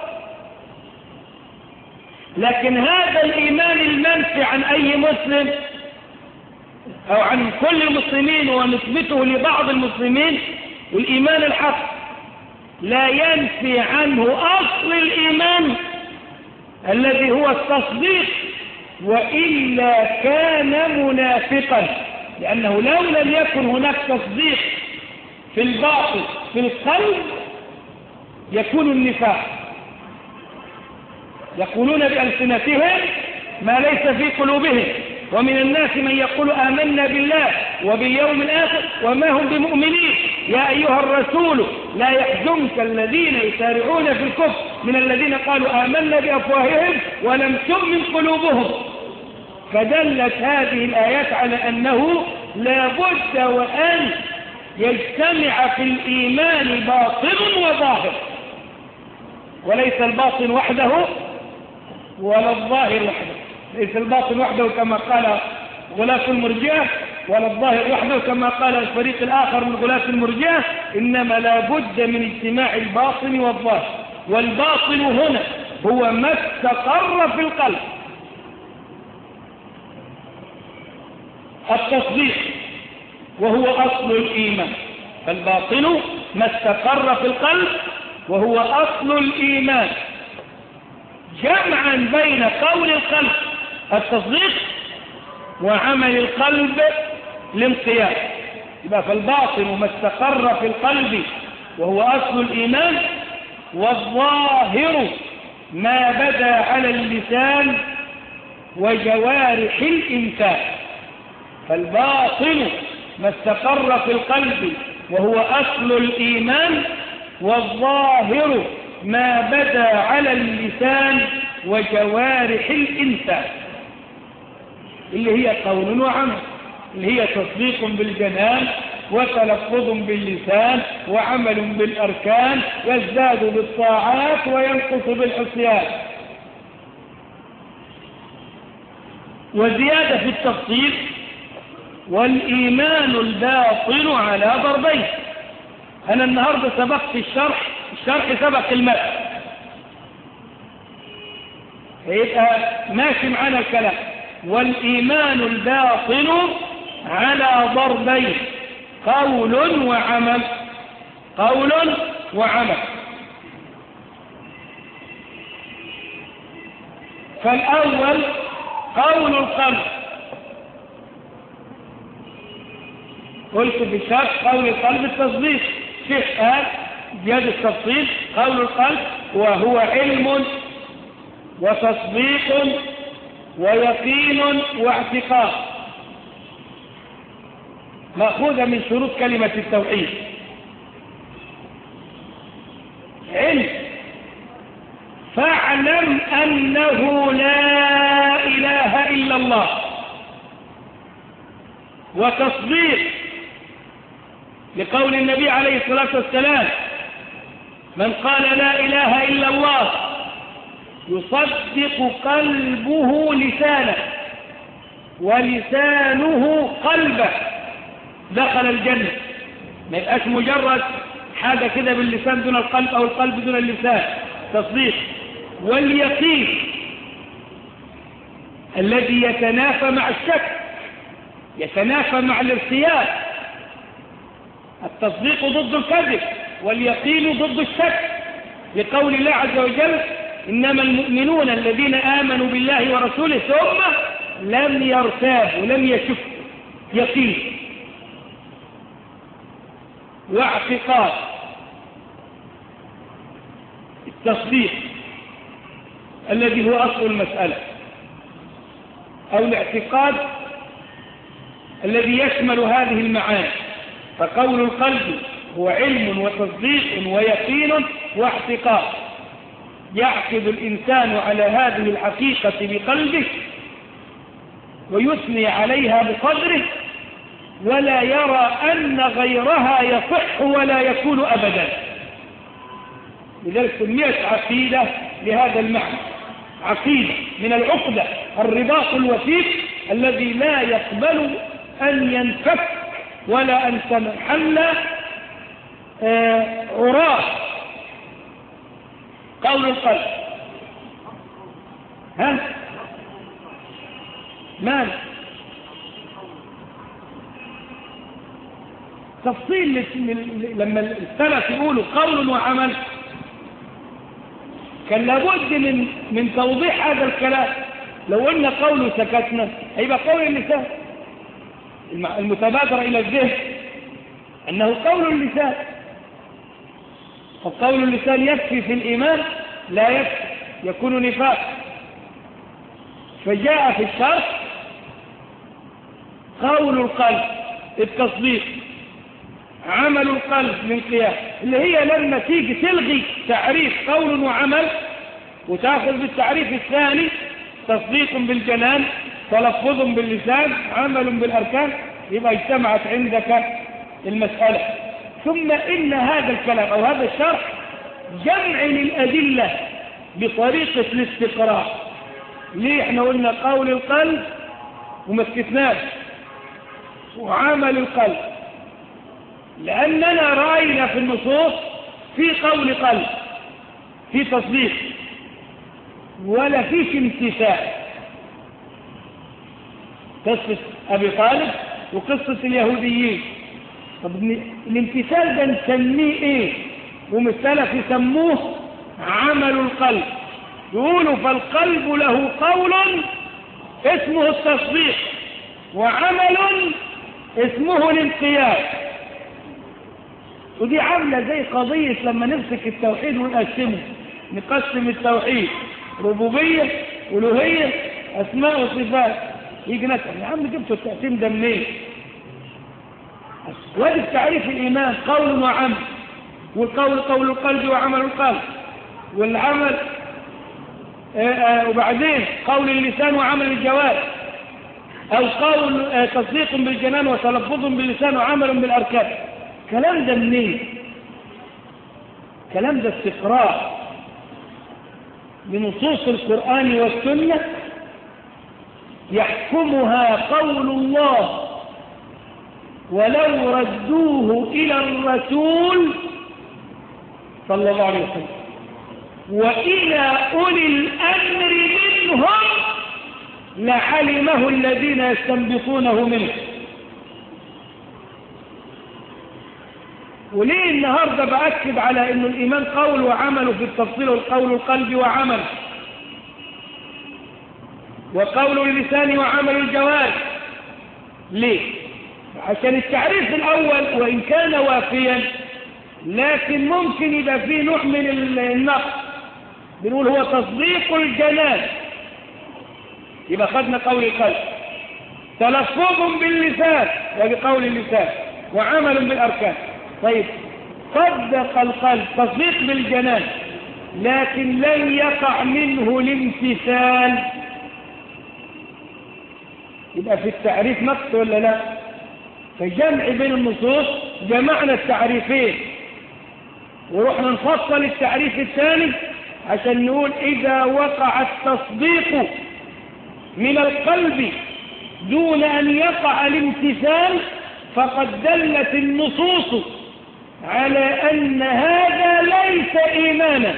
لكن هذا الإيمان المنفي عن أي مسلم أو عن كل المسلمين ونثبته لبعض المسلمين، والإيمان الحق لا ينفي عنه أصل الإيمان الذي هو التصديق، وإلا كان منافقا، لأنه لو لم يكن هناك تصديق في الباطن في القلب يكون النفاق. يقولون بألسنتهم ما ليس في قلوبهم، ومن الناس من يقول آمنا بالله وباليوم الآخر وما هم بمؤمنين. يا أيها الرسول لا يحزنك الذين يسارعون في الكفر من الذين قالوا آمنا بأفواههم ولم تؤمن قلوبهم. فدلت هذه الآيات على أنه لا بد وأن يجتمع في الإيمان باطن وظاهر، وليس الباطن وحده ولا الظاهر وحده. ليس الباطن وحده كما قال غلاة المرجئة، ولا الظاهر وحده كما قال الفريق الآخر من غلاة المرجئة، إنما لا بد من اجتماع الباطن والظاهر. والباطن هنا هو ما استقر في القلب، التصديق وهو أصل الإيمان. فالباطن ما استقر في القلب وهو أصل الإيمان، جمعا بين قول القلب التصديق وعمل القلب الانقياد. يبقى فالباطن ما استقر في القلب وهو أصل الإيمان، والظاهر ما بدا على اللسان وجوارح الإنسان. فالباطن ما استقر في القلب وهو أصل الإيمان، والظاهر ما بدا على اللسان وجوارح الإنسان، اللي هي قول وعمل، اللي هي تصديق بالجنان وتلفظ باللسان وعمل بالأركان، يزداد بالطاعات وينقص بالعصيان. وزيادة في التفصيل: والإيمان الباطن على ضربين. أنا النهاردة سبقت الشرح، الشرح سبق المتن، يبقى ماشي معنا الكلام. والإيمان الباطن على ضربين: قول وعمل، قول وعمل. فالأول قول القلب. قلت في الشرح قول القلب التصديق. شيخ قال زيادة التفصيل قول القلب وهو علم وتصديق ويقين واعتقاد، مأخوذة من شروط كلمة التوحيد. علم فاعلم أنه لا إله إلا الله، وتصديق لقول النبي عليه الصلاة والسلام من قال لا إله إلا الله يصدق قلبه لسانه ولسانه قلبه دخل الجنة. ما يبقاش مجرد حاجة كده باللسان دون القلب أو القلب دون اللسان، تصديق. واليقين الذي يتنافى مع الشك، يتنافى مع الارتياب. التصديق ضد الكذب واليقين ضد الشك، لقول الله عز وجل إنما المؤمنون الذين آمنوا بالله ورسوله ثم لم يرتابوا لم يشكوا. يقين واعتقاد. التصديق الذي هو أصل المسألة، أو الاعتقاد الذي يشمل هذه المعاني. فقول القلب هو علم وتصديق ويقين واعتقاد، يعقد الإنسان على هذه الحقيقة بقلبه ويثني عليها بقدره، ولا يرى أن غيرها يصح ولا يكون أبدا. لذلك سميت عقيدة لهذا المعنى، عقيدة من العقدة، الرباط الوثيق الذي لا يقبل أن ينفك ولا أن تنحل آه عراه. قول القلب ها مال تفصيل لما السلف يقولوا قول وعمل، كان لابد من من توضيح هذا الكلام. لو قلنا قول سكتنا هيبقى قول اللسان. المتبادر إلى الذهن أنه قول اللسان، فقول اللسان يكفي في الإيمان؟ لا يكفي، يكون نفاق. فجاء في الشرح قول القلب التصديق، عمل القلب الانقياد، اللي هي لما تيجي تلغي تعريف قول وعمل وتأخذ بالتعريف الثاني تصديق بالجنان، تلفظ باللسان، عمل بالأركان، يبقى اجتمعت عندك المسألة. ثم إن هذا الكلام أو هذا الشرح جمع للأدلة بطريقة الاستقراء. ليه احنا قلنا قول القلب وما سكتناش وعمل القلب؟ لأننا رأينا في النصوص في قول قلب، في تصديق، ولا فيش امتثال. قصة أبي طالب وقصة اليهوديين. طب الامتثال ده نسميه ايه؟ ومثالة يسموه عمل القلب. يقولوا فالقلب له قول اسمه التصديق، وعمل اسمه الانقياد. ودي عاملة زي قضية لما نمسك التوحيد ونقسمه، نقسم التوحيد ربوبية ألوهية أسماء وصفات. يجي نسأل يا عم جبتوا التقسيم ده منين؟ وادي تعريف الإيمان قول وعمل، والقول قول القلب وعمل القلب، والعمل آآ آآ وبعدين قول اللسان وعمل الجوارح، أو قول تصديق بالجنان وتلفظ باللسان وعمل بالأركان. كلام ده منين؟ كلام ده استقراء بنصوص القرآن والسنة يحكمها قول الله، ولو ردوه إلى الرسول صلى الله عليه وسلم وإلى أولي الأمر منهم لعلمه الذين يستنبطونه منه. وليه النهاردة بأكد على أن الإيمان قول وعمل في التفصيل، والقول القلب وعمل؟ وقول اللسان وعمل الجوارح. ليه؟ عشان التعريف الأول وإن كان وافيا لكن ممكن يبقى فيه نوع من النقص. بنقول هو تصديق الجنان، يبقى خدنا قول القلب، تلفظ باللسان وبقول اللسان، وعمل بالأركان. طيب صدق القلب تصديق بالجنان لكن لن يقع منه الامتثال، يبقى في التعريف نقص ولا لا؟ فجمع بين النصوص جمعنا التعريفين ورحنا نفصل التعريف الثاني عشان نقول إذا وقع التصديق من القلب دون أن يقع الامتثال فقد دلت النصوص على أن هذا ليس إيمانا.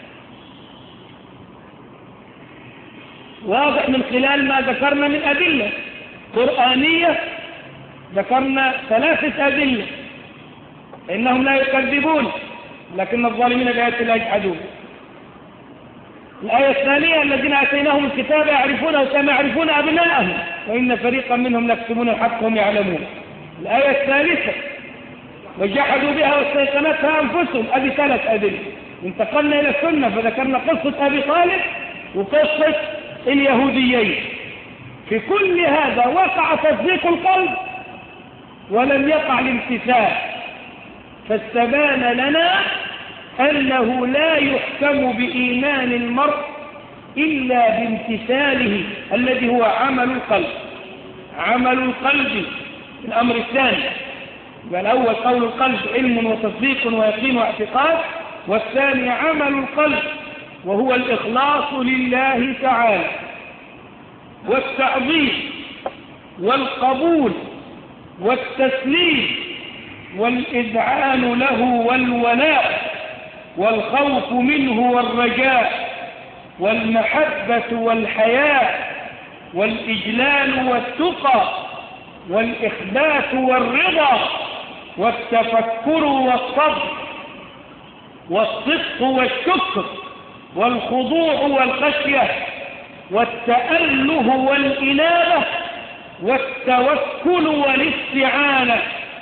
واضح من خلال ما ذكرنا من أدلة قرآنية. ذكرنا ثلاثة أدلة: إنهم لا يكذبون لكن الظالمين بآيات لا يجحدون. الآية الثانية: الذين آتيناهم الكتاب يعرفونه كما يعرفون أبناءهم وإن فريقا منهم يكتمون الحق وهم يعلمون. الآية الثالثة: وجحدوا بها واستيقنتها أنفسهم. أبي ثلاث أدلة. انتقلنا إلى السنة فذكرنا قصة أبي طالب وقصة اليهوديين. في كل هذا وقع تصديق القلب ولم يقع الامتثال، فاستبان لنا أنه لا يحكم بإيمان المرء إلا بامتثاله الذي هو عمل القلب. عمل القلب الأمر الثاني، والأول قول القلب علم وتصديق ويقين واعتقاد، والثاني عمل القلب وهو الإخلاص لله تعالى والتعظيم والقبول والتسليم والإذعان له والولاء والخوف منه والرجاء والمحبة والحياء والإجلال والتقى والإخبات والرضا والتفكر والصبر والصدق والشكر والخضوع والخشية والتأله والإنابة والتوكل والاستعانة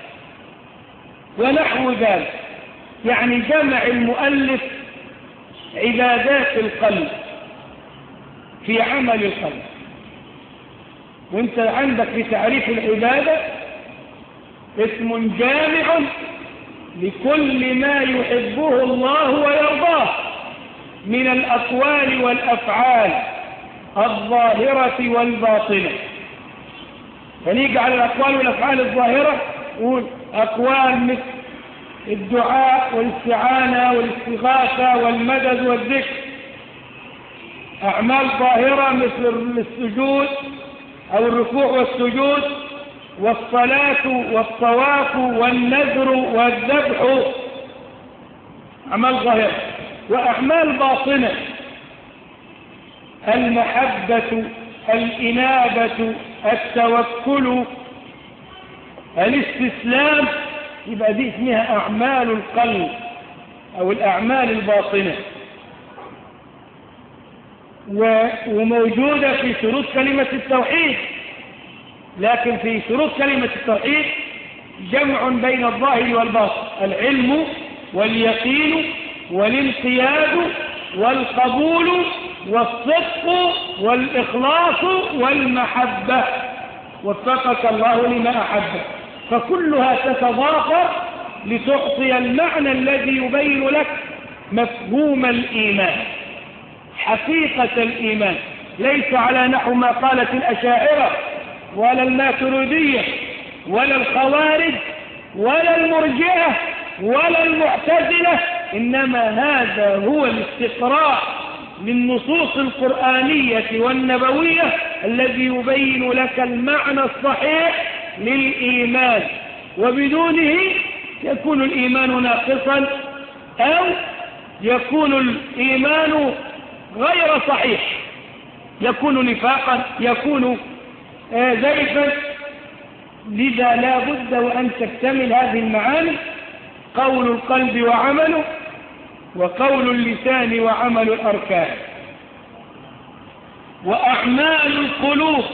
ونحو ذلك. يعني جمع المؤلف عبادات القلب في عمل القلب. وانت عندك في تعريف العبادة اسم جامع لكل ما يحبه الله ويرضاه من الأقوال والأفعال الظاهرة والباطنة. فنيجي على الأقوال والأفعال الظاهرة نقول أقوال مثل الدعاء والاستعانة والاستغاثة والمدد والذكر. أعمال ظاهرة مثل السجود أو الركوع والسجود والصلاة والطواف والنذر والذبح، أعمال ظاهرة. وأعمال باطنة المحبة الإنابة التوكل الاستسلام، يبقى دي اسمها أعمال القلب أو الأعمال الباطنة، وموجودة في شروط كلمة التوحيد. لكن في شروط كلمة التوحيد جمع بين الظاهر والباطن: العلم واليقين والانقياد والقبول والصدق والإخلاص والمحبة. وفقك الله لما أحبه. فكلها تتضافر لتعطي المعنى الذي يبين لك مفهوم الإيمان، حقيقة الإيمان، ليس على نحو ما قالت الأشاعرة ولا الماتريدية ولا الخوارج ولا المرجئة ولا المعتزلة، إنما هذا هو الاستقراء للنصوص القرآنية والنبوية الذي يبين لك المعنى الصحيح للإيمان، وبدونه يكون الإيمان ناقصا أو يكون الإيمان غير صحيح، يكون نفاقا، يكون زيفا. لذا لا بد وأن تكتمل هذه المعاني: قول القلب وعمله، وقول اللسان وعمل الأركان. وأعمال القلوب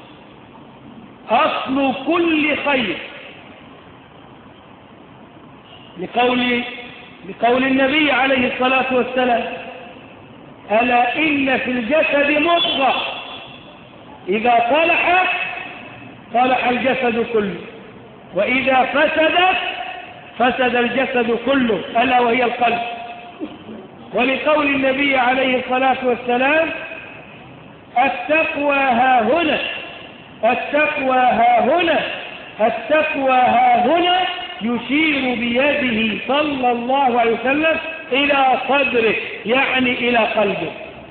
أصل كل خير، لقول, لقول النبي عليه الصلاة والسلام: ألا إن في الجسد مضغة إذا صلح صلح الجسد كله، وإذا فسدت فسد الجسد كله، ألا وهي القلب. ولقول النبي عليه الصلاة والسلام: التقوى ها هنا، التقوى ها هنا، التقوى ها هنا، يشير بيده صلى الله عليه وسلم إلى صدره، يعني إلى قلبه.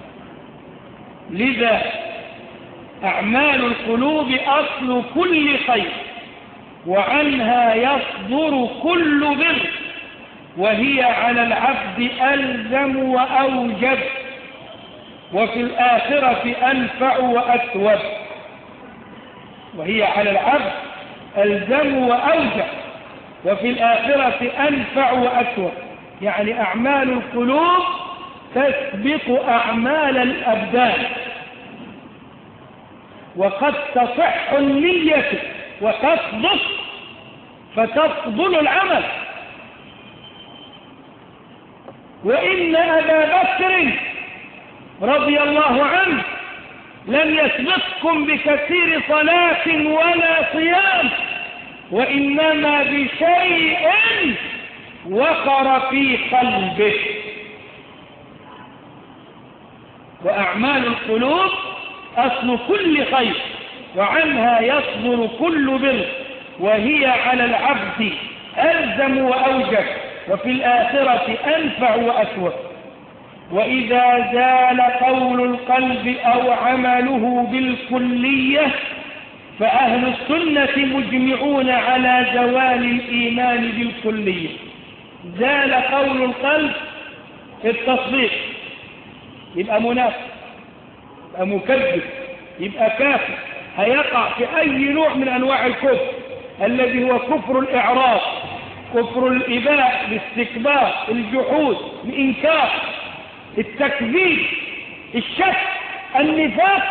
لذا أعمال القلوب أصل كل خير، وعنها يصدر كل بر، وهي على العبد ألزم وأوجب، وفي الآخرة أنفع وأثوب. وهي على العبد ألزم وأوجب، وفي الآخرة أنفع وأثوب، يعني أعمال القلوب تسبق أعمال الأبدان، وقد تصح النية وتصدق فتفضل العمل. وإن أبا بكر رضي الله عنه لم يسبقكم بكثير صلاة ولا صيام، وإنما بشيء وقر في قلبه. وأعمال القلوب أصل كل خير، وعنها يصدر كل بر، وهي على العبد ألزم وأوجب، وفي الآخرة أنفع وأثوب. وإذا زال قول القلب أو عمله بالكلية فأهل السنة مجمعون على زوال الإيمان بالكلية. زال قول القلب في التصديق يبقى منافق، يبقى مكذب، يبقى كافر، هيقع في أي نوع من أنواع الكفر الذي هو كفر الإعراض، كفر الإباء، الاستكبار، الجحود، الإنكار، التكذيب، الشك، النفاق.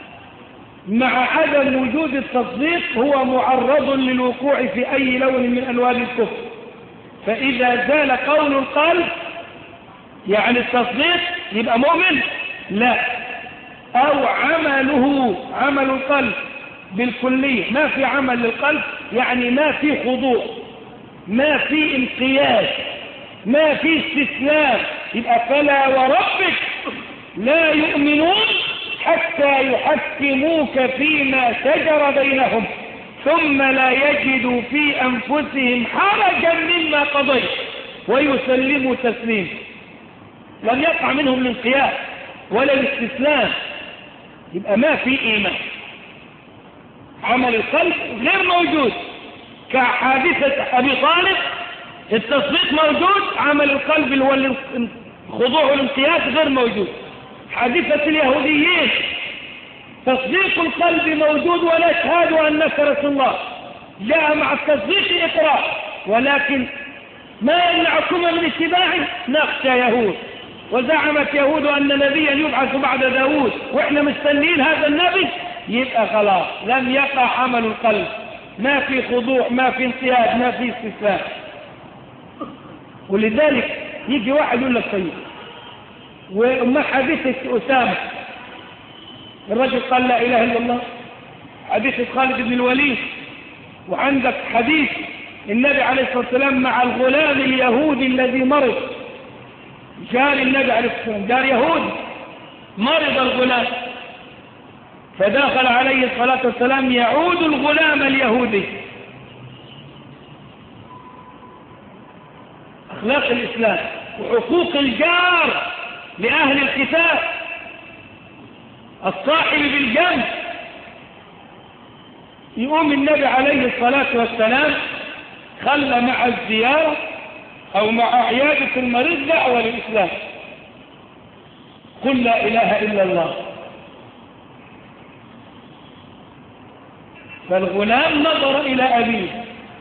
مع عدم وجود التصديق هو معرض للوقوع في أي لون من ألوان الكفر. فإذا زال قول القلب يعني التصديق يبقى مؤمن؟ لا. أو عمله، عمل القلب بالكلية، ما في عمل للقلب، يعني ما في خضوع، ما في انقياد، ما في استسلام، يبقى فلا وربك لا يؤمنون حتى يحكموك فيما شجر بينهم ثم لا يجدوا في أنفسهم حرجا مما قضيت ويسلموا تسليم. لم يقع منهم الانقياد ولا الاستسلام، يبقى ما في إيمان. عمل القلب غير موجود، كحادثة أبي طالب التصديق موجود، عمل القلب اللي هو الخضوع والانقياد غير موجود. حادثة اليهوديين تصديق القلب موجود ونشهد أنك رسول الله، جاء مع التصديق إقرار، ولكن ما يمنعكم من اتباعه؟ نخشى يهود، وزعمت يهود أن نبيا يبعث بعد داود وإحنا مستنين هذا النبي، يبقى خلاص لم يقع عمل القلب، ما في خضوع، ما في انقياد، ما في استسلام. ولذلك يجي واحد يقول لك طيب وما حادثة أسامة الرجل قال لا إله إلا الله، حديث خالد بن الوليد، وعندك حديث النبي عليه الصلاة والسلام مع الغلام اليهودي الذي مرض، جار النبي عليه الصلاة والسلام جار يهودي، مرض الغلام فدخل عليه الصلاة والسلام يعود الغلام اليهودي. أخلاق الإسلام وحقوق الجار لأهل الكتاب، الصاحب بالجنب. يقوم النبي عليه الصلاة والسلام خلى مع الزيارة أو مع عيادة المريض دعوة للإسلام، قل لا إله إلا الله. فالغلام نظر إلى أبيه،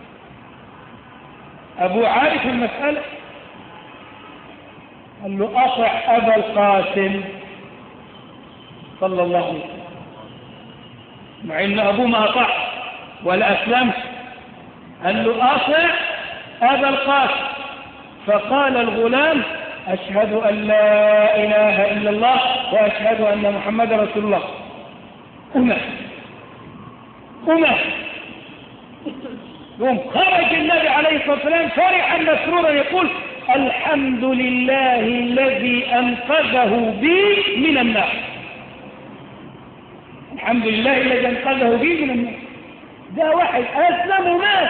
أبو عارف المسألة، قال له أطع أبا القاسم. صلى الله عليه وسلم، مع ان ابوه ما اطاع ولا اسلم. قال له اطع ابا القاسم، فقال الغلام اشهد ان لا اله الا الله واشهد ان محمدا رسول الله. أمه أمه يوم خرج النبي عليه الصلاة والسلام فرحا مسرورا يقول الحمد لله الذي أنقذه بي من النار. الحمد لله الذي أنقذه بي من النار. ده واحد أسلم ومات،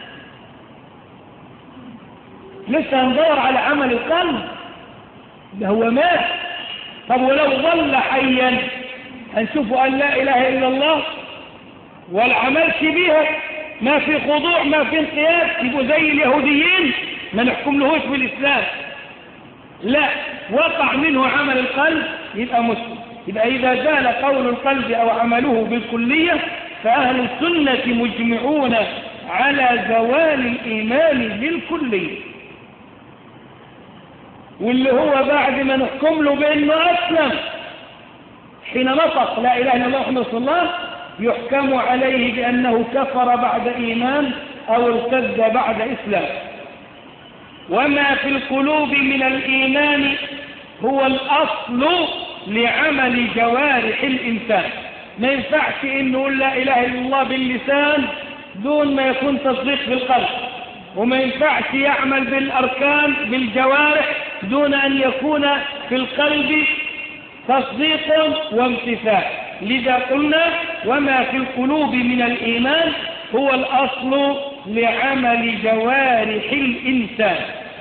لسه هندور على عمل القلب، ده هو مات. طب ولو ظل حيا هنشوفه أن لا إله إلا الله والعملش بيها، ما في خضوع ما في انقياد، يبقوا زي اليهوديين ما نحكم لهوش بالإسلام. لا، وقع منه عمل القلب يبقى مسلم. يبقى إذا زال قول القلب أو عمله بالكلية فأهل السنة مجمعون على زوال الإيمان بالكلية. واللي هو بعد ما نحكم له بأنه أسلم حين نطق لا إله إلا الله محمد رسول الله يحكم عليه بأنه كفر بعد إيمان أو ارتد بعد إسلام. وما في القلوب من الإيمان هو الأصل لعمل جوارح الإنسان. ما ينفعش إنه يقول لا إله إلا الله باللسان دون ما يكون تصديق بالقلب، وما ينفعش يعمل بالأركان بالجوارح دون أن يكون في القلب تصديق وامتثال. لذا قلنا وما في القلوب من الإيمان هو الأصل لعمل جوارح الإنسان.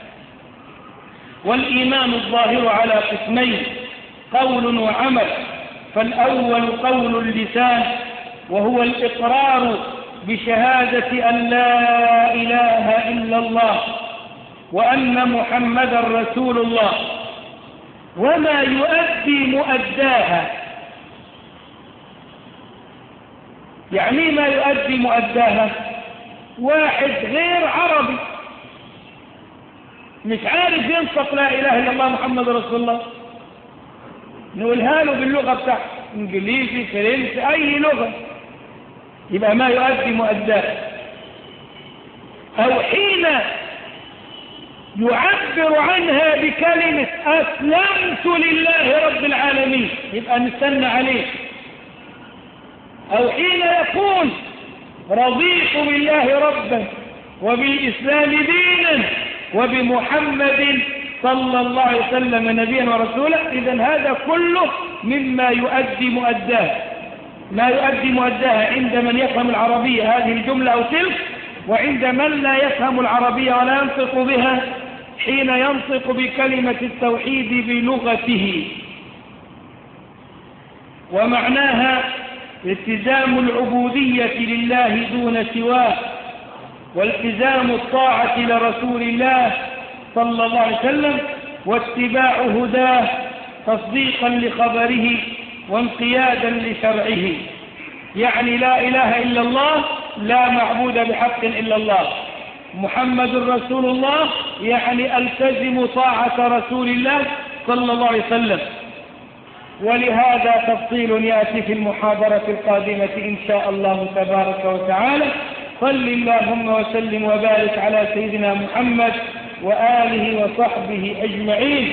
والإيمان الظاهر على قسمين قول وعمل. فالأول قول اللسان وهو الإقرار بشهادة أن لا إله إلا الله وأن محمدا رسول الله وما يؤدي مؤداها. يعني ما يؤدي مؤداها؟ واحد غير عربي مش عارف ينطق لا إله إلا الله محمد رسول الله، نقولها له باللغة بتاعته إنجليزي فرنسي أي لغة، يبقى ما يؤدي مؤداها. أو حين يعبر عنها بكلمة أسلمت لله رب العالمين يبقى نستنى عليه. أو حين يقول رضيت بالله ربا وبالإسلام دينا وبمحمد صلى الله عليه وسلم نبيا ورسولا. إذن هذا كله مما يؤدي مؤداه. ما يؤدي مؤداها عند من يفهم العربية هذه الجملة أو تلك، وعند من لا يفهم العربية ولا ينطق بها حين ينطق بكلمة التوحيد بلغته. ومعناها التزام العبودية لله دون سواه، والتزام الطاعة لرسول الله صلى الله عليه وسلم، واتباع هداه تصديقا لخبره وانقيادا لشرعه. يعني لا إله إلا الله لا معبود بحق إلا الله، محمد رسول الله يعني ألتزم طاعة رسول الله صلى الله عليه وسلم. ولهذا تفصيل يأتي في المحاضرة القادمة إن شاء الله تبارك وتعالى. صل اللهم وسلم وبارك على سيدنا محمد وآله وصحبه أجمعين.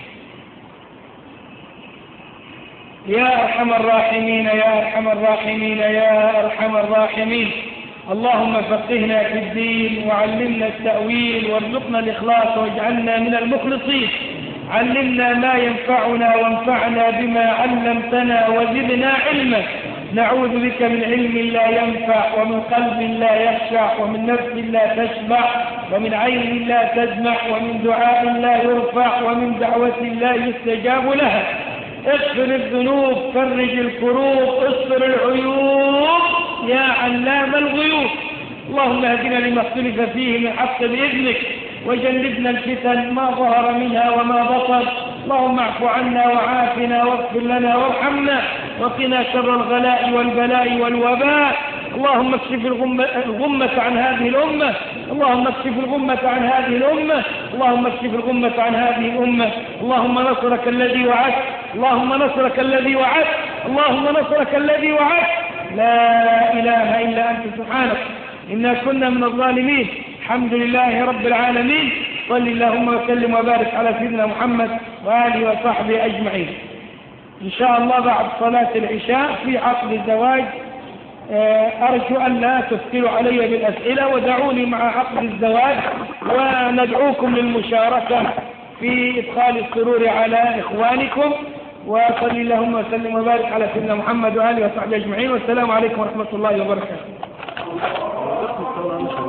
يا أرحم الراحمين يا أرحم الراحمين يا أرحم الراحمين، اللهم فقهنا في الدين وعلمنا التأويل وارزقنا الإخلاص واجعلنا من المخلصين. علمنا ما ينفعنا وانفعنا بما علمتنا وزدنا علما. نعوذ بك من علم لا ينفع ومن قلب لا يخشع ومن نفس لا تشبع ومن عين لا تدمع ومن دعاء لا يرفع ومن دعوة لا يستجاب لها. اغفر الذنوب، فرج الكروب، اصفر العيوب يا علام الغيوب. اللهم اهدنا لما اختلف فيه من حق بإذنك وجنبنا الفتن ما ظهر منها وما بطن. اللهم اعف عنا وعافنا واغفر لنا وارحمنا وقنا شر الغلاء والبلاء والوباء. اللهم اكشف الغمة, الغمة عن هذه الأمة اللهم اكشف الغمة عن هذه الأمة اللهم اكشف الغمة عن هذه الأمة. اللهم نصرك الذي وعدت اللهم نصرك الذي وعدت اللهم نصرك الذي وعدت، لا إله إلا أنت سبحانك إنا كنا من الظالمين. الحمد لله رب العالمين. صل اللهم وسلم وبارك على سيدنا محمد وآله وصحبه أجمعين. إن شاء الله بعد صلاة العشاء في عقد الزواج، أرجو أن لا تثقلوا علي بالأسئلة ودعوني مع عقد الزواج، وندعوكم للمشاركة في إدخال السرور على إخوانكم. وصل اللهم وسلم وبارك على سيدنا محمد وآله وصحبه أجمعين، والسلام عليكم ورحمة الله وبركاته.